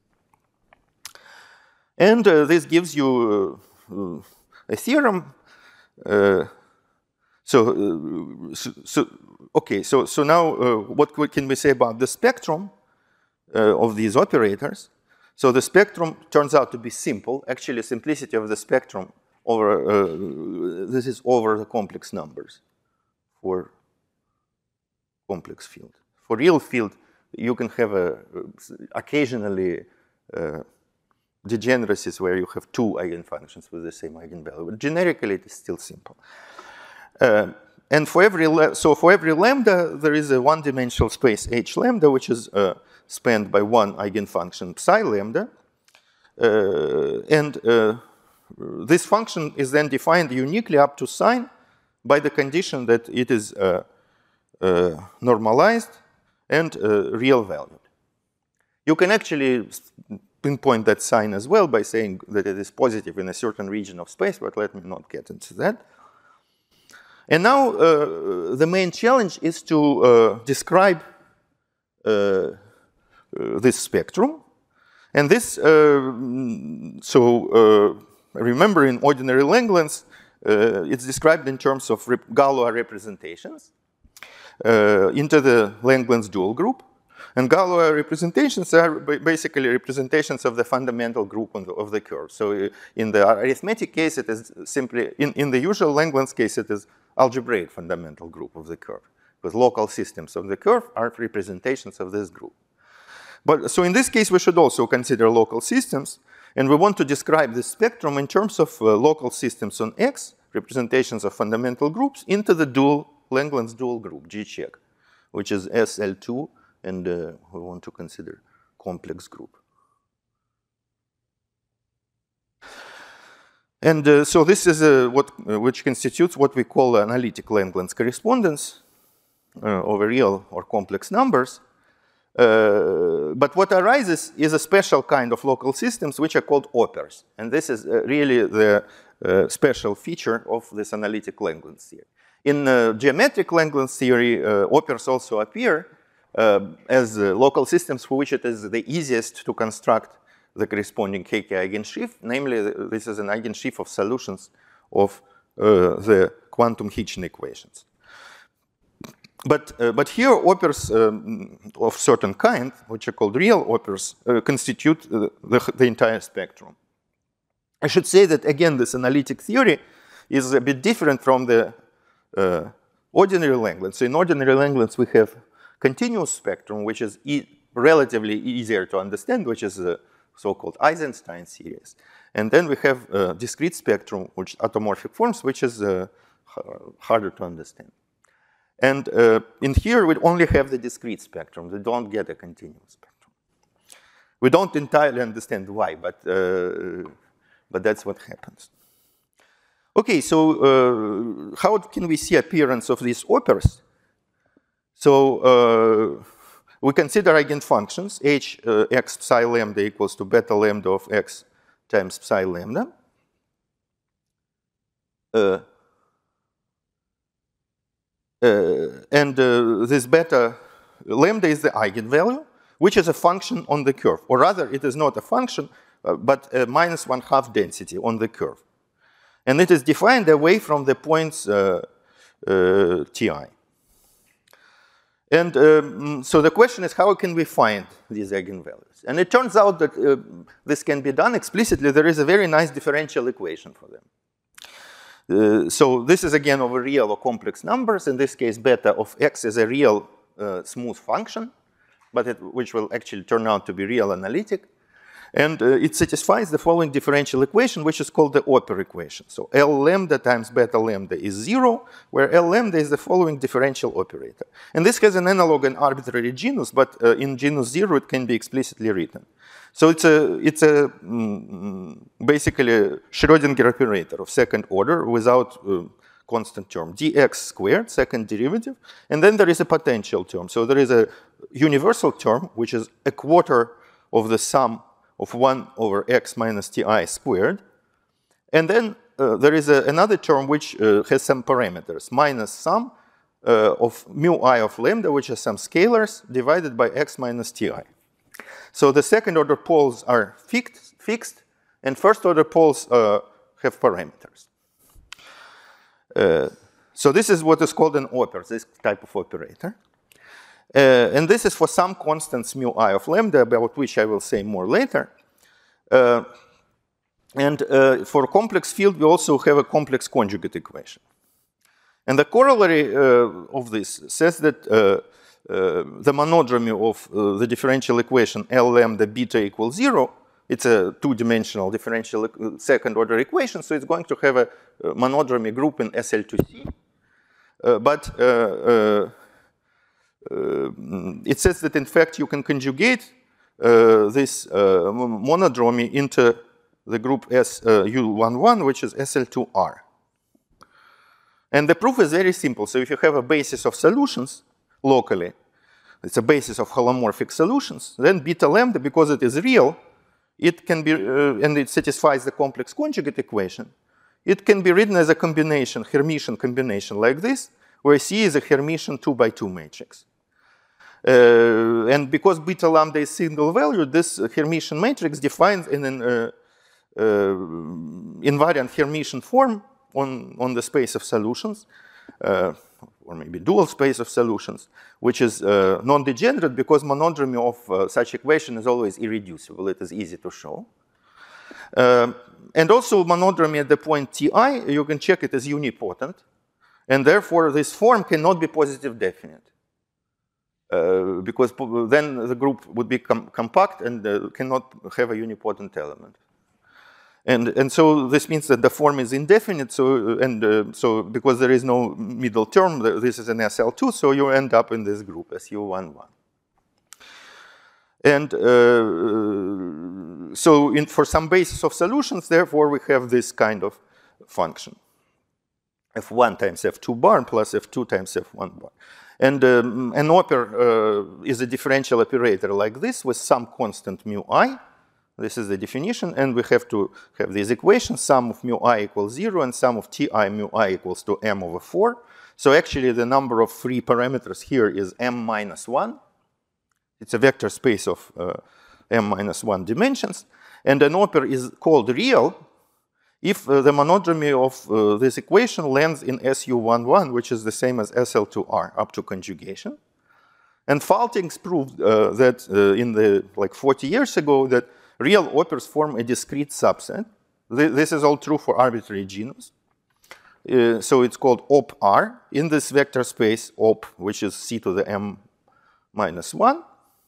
And uh, this gives you uh, a theorem. Uh, so, uh, so, so, okay, so, so now uh, what, what can we say about the spectrum uh, of these operators? So the spectrum turns out to be simple. Actually, simplicity of the spectrum over, uh, this is over the complex numbers for complex field. For real field, you can have a, occasionally uh, degeneracies where you have two eigenfunctions with the same eigenvalue, but generically it is still simple. Uh, and for every so for every lambda, there is a one-dimensional space H lambda, which is uh, spanned by one eigenfunction psi lambda, uh, and uh, this function is then defined uniquely up to sign by the condition that it is uh, uh, normalized and uh, real valued. You can actually pinpoint that sign as well by saying that it is positive in a certain region of space, but let me not get into that. And now uh, the main challenge is to uh, describe uh, uh, this spectrum. And this, uh, so uh, remember in ordinary Langlands, uh, it's described in terms of rep Galois representations uh, into the Langlands dual group. And Galois representations are basically representations of the fundamental group of the, of the curve. So in the arithmetic case, it is simply, in, in the usual Langlands case, it is algebraic fundamental group of the curve, because local systems of the curve are representations of this group. But so in this case, we should also consider local systems, and we want to describe the spectrum in terms of uh, local systems on X, representations of fundamental groups, into the dual Langlands dual group, G-check, which is S L two, and uh, we want to consider complex group. And uh, so this is uh, what, uh, which constitutes what we call analytic Langlands correspondence. uh, over real or complex numbers. Uh, but what arises is a special kind of local systems which are called opers. And this is uh, really the uh, special feature of this analytic Langlands theory. In uh, geometric Langlands theory, uh, opers also appear uh, as uh, local systems for which it is the easiest to construct the corresponding K K eigensheaf. Namely, this is an eigensheaf of solutions of uh, the quantum Hitchin equations. But, uh, but here, opers um, of certain kind, which are called real opers, uh, constitute uh, the, the entire spectrum. I should say that, again, this analytic theory is a bit different from the uh, ordinary Langlands. So in ordinary Langlands, we have continuous spectrum, which is e relatively easier to understand, which is the so-called Eisenstein series. And then we have uh, discrete spectrum, which automorphic forms, which is uh, harder to understand. And uh, in here, we only have the discrete spectrum. We don't get a continuous spectrum. We don't entirely understand why, but, uh, but that's what happens. OK, so uh, how can we see appearance of these opers? So uh, we consider eigenfunctions, h uh, x psi lambda equals to beta lambda of x times psi lambda. Uh, Uh, and uh, this beta lambda is the eigenvalue, which is a function on the curve. Or rather, it is not a function, uh, but a minus one half density on the curve. And it is defined away from the points uh, uh, Ti. And um, so the question is, how can we find these eigenvalues? And it turns out that uh, this can be done explicitly. There is a very nice differential equation for them. Uh, so this is again over real or complex numbers. In this case, beta of x is a real uh, smooth function, but it, which will actually turn out to be real analytic. And uh, it satisfies the following differential equation, which is called the Oper equation. So L lambda times beta lambda is zero, where L lambda is the following differential operator. And this has an analog in arbitrary genus, but uh, in genus zero, it can be explicitly written. So it's a, it's a mm, basically a Schrödinger operator of second order without uh, constant term, dx squared, second derivative, and then there is a potential term. So there is a universal term, which is a quarter of the sum of one over x minus ti squared. And then uh, there is a, another term which uh, has some parameters, minus sum uh, of mu I of lambda, which is some scalars, divided by x minus ti. So the second order poles are fixed, fixed and first order poles uh, have parameters. Uh, so this is what is called an oper, this type of operator. Uh, and this is for some constants mu I of lambda, about which I will say more later. Uh, and uh, for a complex field, we also have a complex conjugate equation. And the corollary uh, of this says that uh, uh, the monodromy of uh, the differential equation L lambda beta equals zero, it's a two-dimensional differential second-order equation, so it's going to have a, a monodromy group in S L two C. Uh, but uh, uh, Uh, it says that, in fact, you can conjugate uh, this uh, monodromy into the group S U eleven, which is S L two R. And the proof is very simple. So if you have a basis of solutions locally, it's a basis of holomorphic solutions, then beta lambda, because it is real, it can be, uh, and it satisfies the complex conjugate equation, it can be written as a combination, Hermitian combination like this, where C is a Hermitian two by two matrix. Uh, and because beta lambda is single valued, this uh, Hermitian matrix defines in an uh, uh, invariant Hermitian form on, on the space of solutions, uh, or maybe dual space of solutions, which is uh, non-degenerate because monodromy of uh, such equation is always irreducible. It is easy to show. Uh, and also monodromy at the point Ti, you can check it as unipotent. And therefore, this form cannot be positive definite. Uh, because then the group would be com compact and uh, cannot have a unipotent element. And, and so this means that the form is indefinite, so, and uh, so because there is no middle term, this is an S L two, so you end up in this group, S U eleven. And uh, so in, for some basis of solutions, therefore, we have this kind of function. F one times F two bar plus F two times F one bar. And um, an operator uh, is a differential operator like this with some constant mu I. This is the definition, and we have to have these equations, sum of mu I equals zero and sum of ti mu I equals to m over four. So actually the number of free parameters here is m minus one. It's a vector space of uh, m minus one dimensions. And an operator is called real if uh, the monodromy of uh, this equation lands in S U eleven, which is the same as S L two R up to conjugation. And Faltings proved uh, that uh, in the, like forty years ago, that real operators form a discrete subset. Th this is all true for arbitrary genus. Uh, so it's called op R in this vector space op, which is c to the m minus one.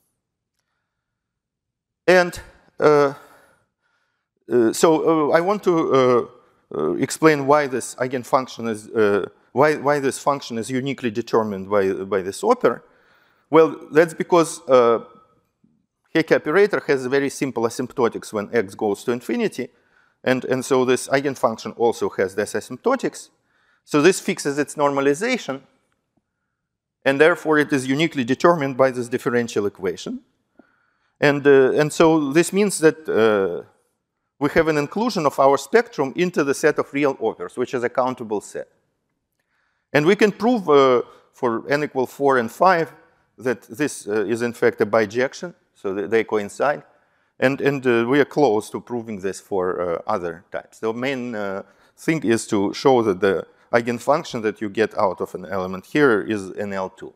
And uh, uh, so uh, I want to uh, uh, explain why this eigenfunction is, uh, why, why this function is uniquely determined by, by this operator. Well, that's because uh, Hecke operator has very simple asymptotics when x goes to infinity. And, and so this eigenfunction also has this asymptotics. So this fixes its normalization. And therefore, it is uniquely determined by this differential equation. And, uh, and so this means that uh, we have an inclusion of our spectrum into the set of real operators, which is a countable set. And we can prove uh, for n equal four and five that this uh, is in fact a bijection, so that they coincide. And, and uh, we are close to proving this for uh, other types. The main uh, thing is to show that the eigenfunction that you get out of an element here is an L two.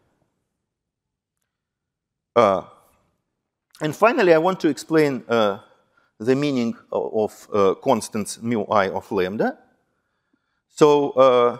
Uh, and finally, I want to explain uh, the meaning of, of uh, constants mu I of lambda. So, uh,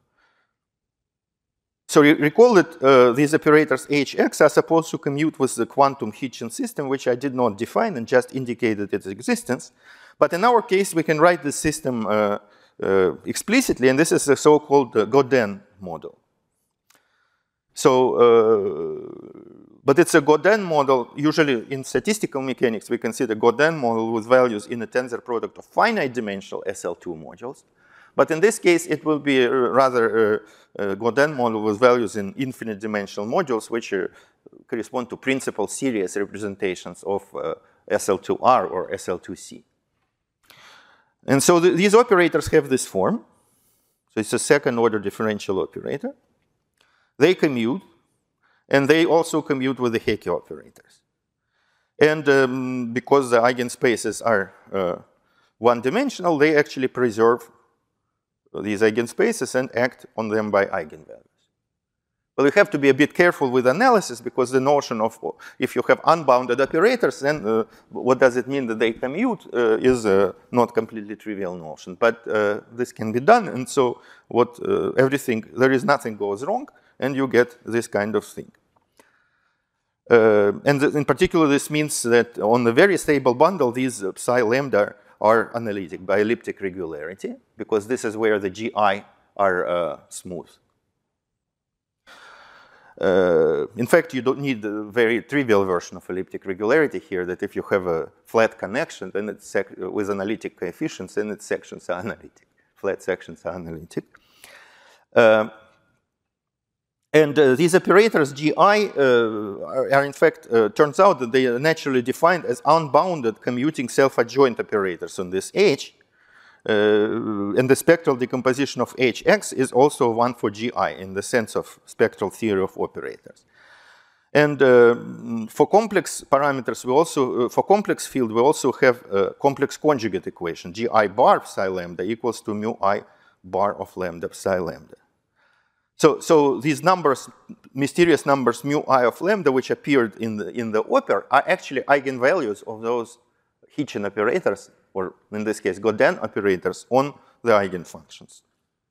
So recall that uh, these operators H X are supposed to commute with the quantum Hitchin system, which I did not define and just indicated its existence. But in our case, we can write this system uh, uh, explicitly, and this is the so-called uh, Godin model. So, uh, but it's a Godin model. Usually in statistical mechanics, we consider Godin model with values in a tensor product of finite dimensional S L two modules. But in this case, it will be a rather uh, a Godin model with values in infinite dimensional modules, which uh, correspond to principal series representations of uh, S L two R or S L two C. And so the, these operators have this form. So it's a second order differential operator. They commute, and they also commute with the Hecke operators. And um, because the eigenspaces are uh, one-dimensional, they actually preserve these eigenspaces and act on them by eigenvalues. But we have to be a bit careful with analysis, because the notion of if you have unbounded operators, then uh, what does it mean that they commute uh, is a not completely trivial notion. But uh, this can be done, and so what uh, everything, there is nothing goes wrong, and you get this kind of thing. Uh, and in particular, this means that on the very stable bundle, these uh, psi lambda are analytic by elliptic regularity, because this is where the G I are uh, smooth. Uh, in fact, you don't need a very trivial version of elliptic regularity here, that if you have a flat connection, then it's with analytic coefficients, then its sections are analytic. Flat sections are analytic. Uh, And uh, these operators G I uh, are, are in fact, uh, turns out that they are naturally defined as unbounded commuting self-adjoint operators on this H. Uh, and the spectral decomposition of H X is also one for G I in the sense of spectral theory of operators. And uh, for complex parameters, we also, uh, for complex field, we also have a complex conjugate equation, G I bar psi lambda equals to mu I bar of lambda psi lambda. So, so these numbers, mysterious numbers mu I of lambda, which appeared in the, in the operator, are actually eigenvalues of those Hitchin operators, or in this case, Godin operators, on the eigenfunctions.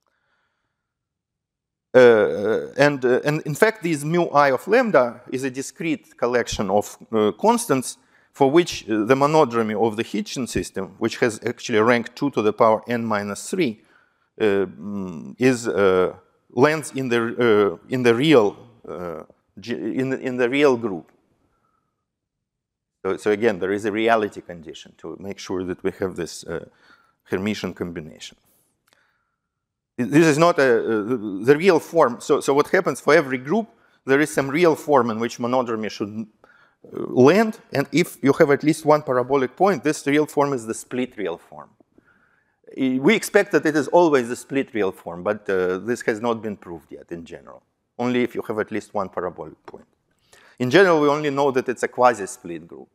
Uh, and, uh, and in fact, these mu I of lambda is a discrete collection of uh, constants for which uh, the monodromy of the Hitchin system, which has actually rank two to the power n minus three, uh, is uh, lands in the uh, in the real uh, in the, in the real group. So, so again, there is a reality condition to make sure that we have this uh, Hermitian combination. This is not a, uh, the real form. So, so what happens for every group? there is some real form in which monodromy should land, and if you have at least one parabolic point, this real form is the split real form. We expect that it is always the split real form, but uh, this has not been proved yet in general, only if you have at least one parabolic point. In general, we only know that it's a quasi-split group.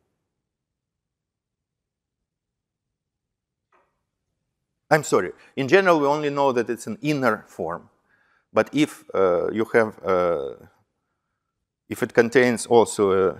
I'm sorry. In general, we only know that it's an inner form. But if uh, you have, uh, if it contains also a,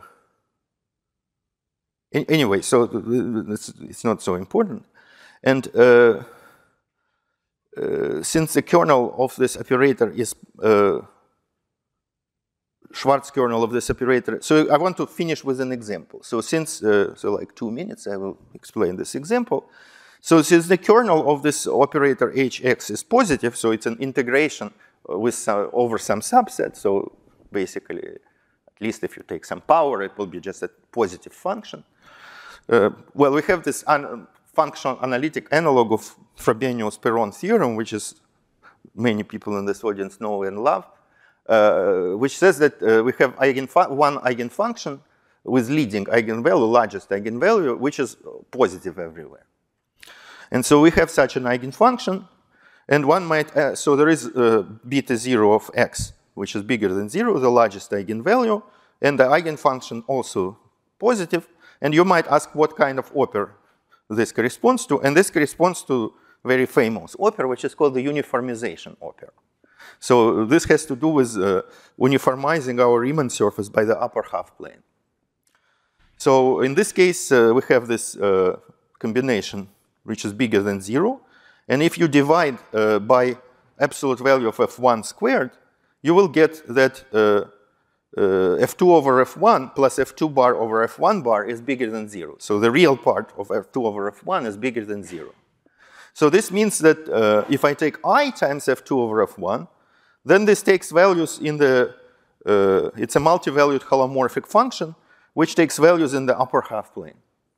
anyway, so it's, it's not so important. And uh, uh, since the kernel of this operator is uh, Schwarz kernel of this operator, so I want to finish with an example. So since, uh, so like two minutes, I will explain this example. So since the kernel of this operator H X is positive, so it's an integration with some, over some subset. So basically, at least if you take some power, it will be just a positive function. Uh, well, we have this un function analytic analog of Frobenius-Perron theorem, which is many people in this audience know and love, uh, which says that uh, we have eigen one eigenfunction with leading eigenvalue, largest eigenvalue, which is positive everywhere. And so we have such an eigenfunction, and one might, uh, so there is uh, beta zero of x, which is bigger than zero, the largest eigenvalue, and the eigenfunction also positive, and you might ask what kind of opera this corresponds to, and this corresponds to very famous opera, which is called the uniformization opera. So this has to do with uh, uniformizing our Riemann surface by the upper half plane. So in this case, uh, we have this uh, combination which is bigger than zero. And if you divide uh, by absolute value of f one squared, you will get that uh, uh, f two over f one plus f two bar over f one bar is bigger than zero. So the real part of f two over f one is bigger than zero. So this means that uh, if I take I times f two over f one, then this takes values in the, uh, it's a multi-valued holomorphic function, which takes values in the upper half plane.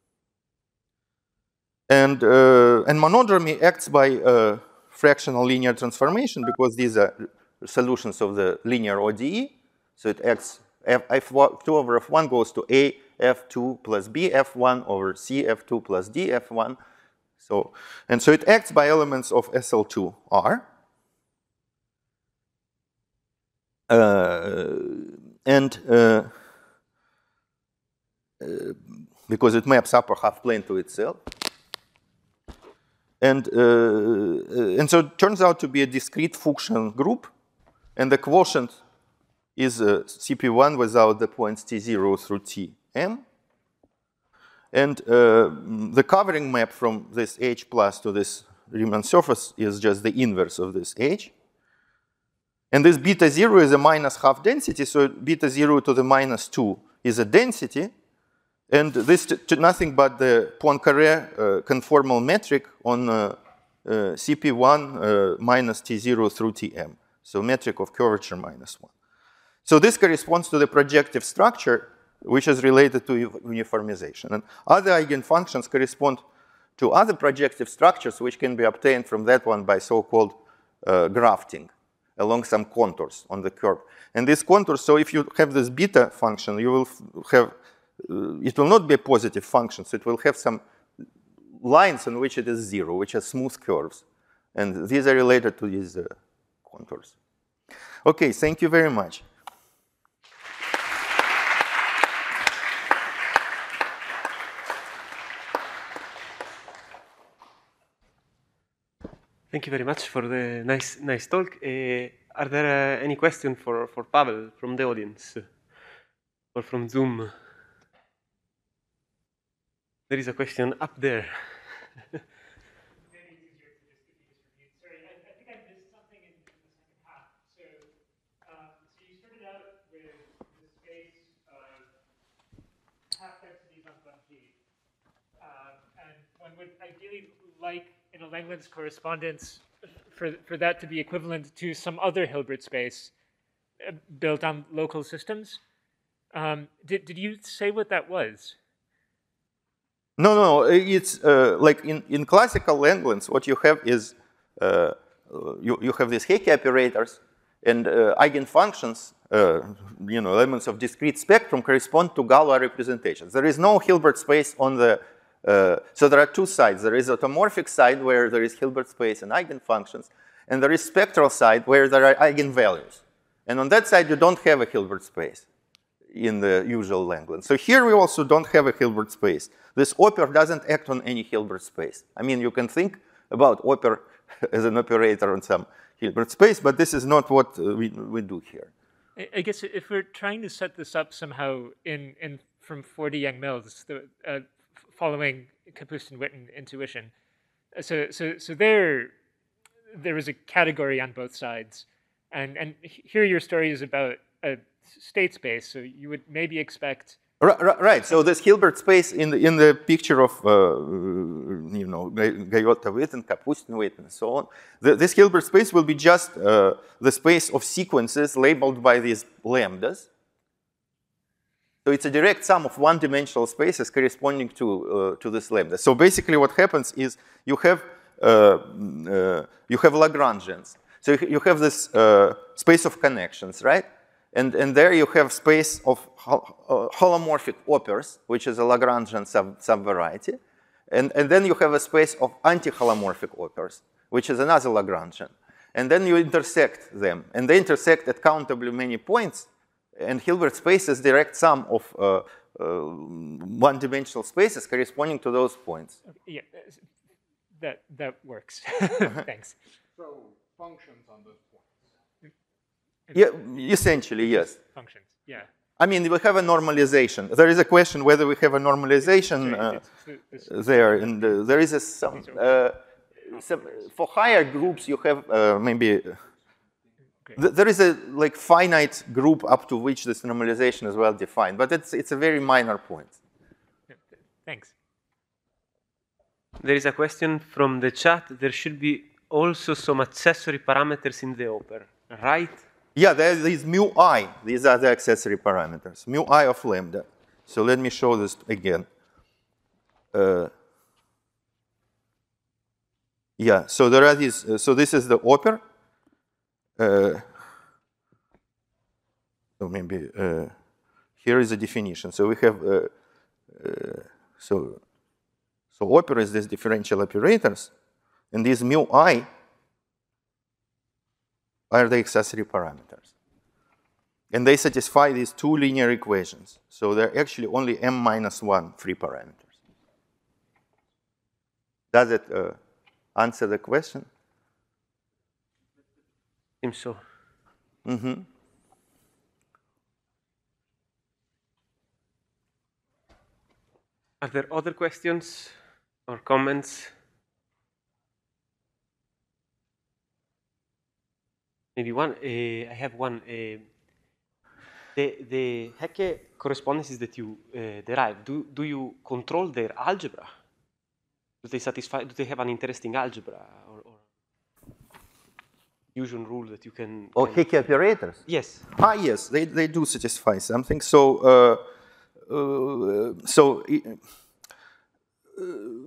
And, uh, and monodromy acts by uh, fractional linear transformation because these are solutions of the linear O D E. So it acts, f, f two over f one goes to A f two plus B f one over C f two plus D f one. So, and so it acts by elements of S L two R. Uh, and uh, uh, because it maps upper half plane to itself. And, uh, and so it turns out to be a discrete Fuchsian group, and the quotient is uh, C P one without the points T zero through T M. And uh, the covering map from this H plus to this Riemann surface is just the inverse of this H. And this beta zero is a minus half density, so beta zero to the minus two is a density. And this to, to nothing but the Poincaré uh, conformal metric on uh, uh, C P one uh, minus T zero through T M. So metric of curvature minus one. So this corresponds to the projective structure, which is related to uniformization. And other eigenfunctions correspond to other projective structures, which can be obtained from that one by so-called uh, grafting along some contours on the curve. And these contours, so if you have this beta function, you will have Uh, it will not be a positive function, so it will have some lines on which it is zero, which are smooth curves. And these are related to these uh, contours. Okay, thank you very much. Thank you very much for the nice, nice talk. Uh, are there uh, any questions for, for Pavel from the audience or from Zoom? There is a question up there. Maybe it's easier to just, if you just repeat. Sorry, I, I think I missed something in, in the second half. So, um, so you started out with the space of half densities on one G. Um, and one would ideally like in a Langlands correspondence for, for that to be equivalent to some other Hilbert space uh, built on local systems. Um, did, did you say what that was? No, no, it's uh, like in, in classical Langlands, what you have is uh, you, you have these Hecke operators, And uh, eigenfunctions, uh, you know, elements of discrete spectrum correspond to Galois representations. There is no Hilbert space on the, uh, so there are two sides. There is automorphic side where there is Hilbert space and eigenfunctions, and there is spectral side where there are eigenvalues. And on that side, you don't have a Hilbert space in the usual Langlands. So here we also don't have a Hilbert space. This operator doesn't act on any Hilbert space. I mean, you can think about operator as an operator on some Hilbert space, but this is not what uh, we, we do here. I guess if we're trying to set this up somehow in, in from four D Yang-Mills, the, uh, following Kapustin-Witten intuition, so so so there there is a category on both sides, and and here your story is about a state space, so you would maybe expect. Right, right. So this Hilbert space in the, in the picture of, uh, you know, Gayota-Witten, Kapustin-Witten, and so on, the, this Hilbert space will be just uh, the space of sequences labeled by these lambdas. So it's a direct sum of one-dimensional spaces corresponding to, uh, to this lambda. So basically what happens is you have, uh, uh, you have Lagrangians. So you have this uh, space of connections, right? And, and there you have space of hol uh, holomorphic operas, which is a Lagrangian sub subvariety. And, and then you have a space of anti-holomorphic operas, which is another Lagrangian. And then you intersect them. And they intersect at countably many points. And Hilbert space is direct sum of uh, uh, one-dimensional spaces corresponding to those points. Yeah, that, that works. Thanks. So functions on those points. Yeah, essentially, yes. Functions, yeah. I mean, we have a normalization. There is a question whether we have a normalization uh, there, and uh, there is a some, uh, some. For higher groups, you have uh, maybe. Th there is a like finite group up to which this normalization is well defined, but it's it's a very minor point. Thanks. There is a question from the chat. There should be also some accessory parameters in the operator, right? Yeah, there is mu I. These are the accessory parameters. Mu I of lambda. So let me show this again. Uh, yeah, so there are these. Uh, so this is the operator. Uh, so maybe uh, here is a definition. So we have. Uh, uh, so so operator is these differential operators, and these mu I are the accessory parameters. And they satisfy these two linear equations. So they're actually only m minus one free parameters. Does it uh, answer the question? Seems so. Mm-hmm. Are there other questions or comments? Maybe one. Uh, I have one. Uh, the the Hecke correspondences that you uh, derive. Do do you control their algebra? Do they satisfy? Do they have an interesting algebra or, or fusion rule that you can? Oh, can Hecke operators. Yes. Ah, yes, they they do satisfy something. So uh, uh, so. Uh,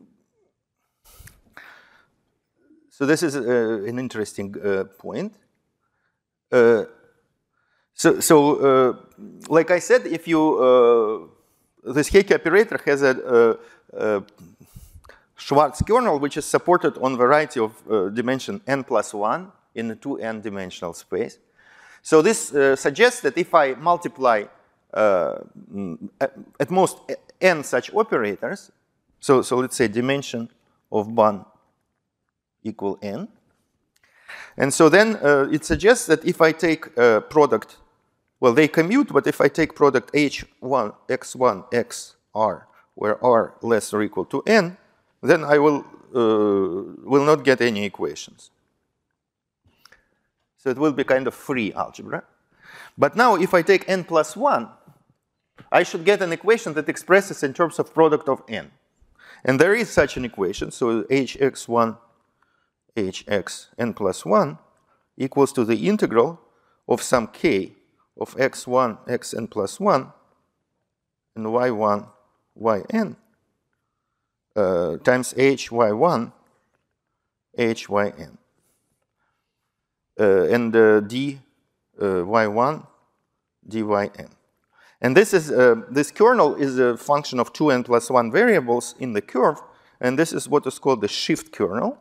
so this is uh, an interesting uh, point. Uh, so, so uh, like I said, if you, uh, this Hecke operator has a, a, a Schwarz kernel, which is supported on variety of uh, dimension n plus one in a two n dimensional space. So this uh, suggests that if I multiply uh, at, at most n such operators, so, so let's say dimension of one equal n, and so then uh, it suggests that if I take a product, well, they commute, but if I take product h one, x one, x, r, where r less or equal to n, then I will, uh, will not get any equations. So it will be kind of free algebra. But now if I take n plus one, I should get an equation that expresses in terms of product of n. And there is such an equation, so h x one hx n plus one equals to the integral of some k of x one xn plus one and y one yn uh, times h y one h yn. Uh, and uh, d uh, y one dyn. And this is uh, this kernel is a function of two n plus one variables in the curve, and this is what is called the shift kernel.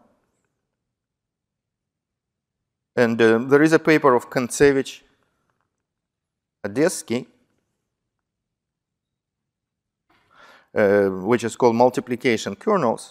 And uh, there is a paper of Kontsevich, Odesky, uh, which is called multiplication kernels.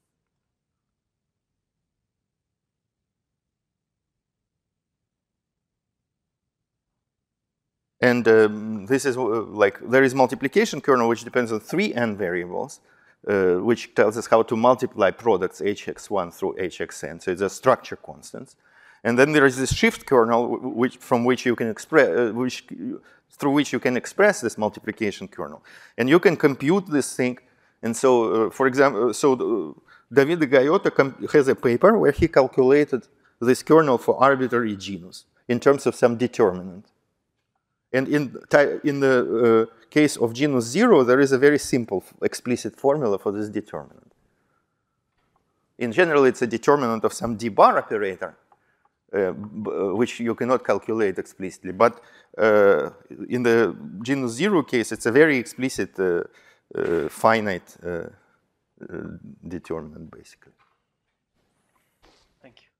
And um, this is uh, like, there is multiplication kernel which depends on three n variables, uh, which tells us how to multiply products h x one through h x n. So it's a structure constants. And then there is this shift kernel which, from which you can express, uh, which, through which you can express this multiplication kernel. And you can compute this thing. And so, uh, for example, so the, David Gayota has a paper where he calculated this kernel for arbitrary genus in terms of some determinant. And in, in the uh, case of genus zero, there is a very simple explicit formula for this determinant. In general, it's a determinant of some d-bar operator, uh, which you cannot calculate explicitly. But uh, in the genus zero case, it's a very explicit uh, uh, finite uh, uh, determinant, basically. Thank you.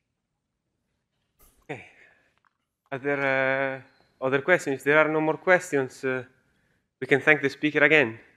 Okay. Are there uh, other questions? If there are no more questions, uh, we can thank the speaker again.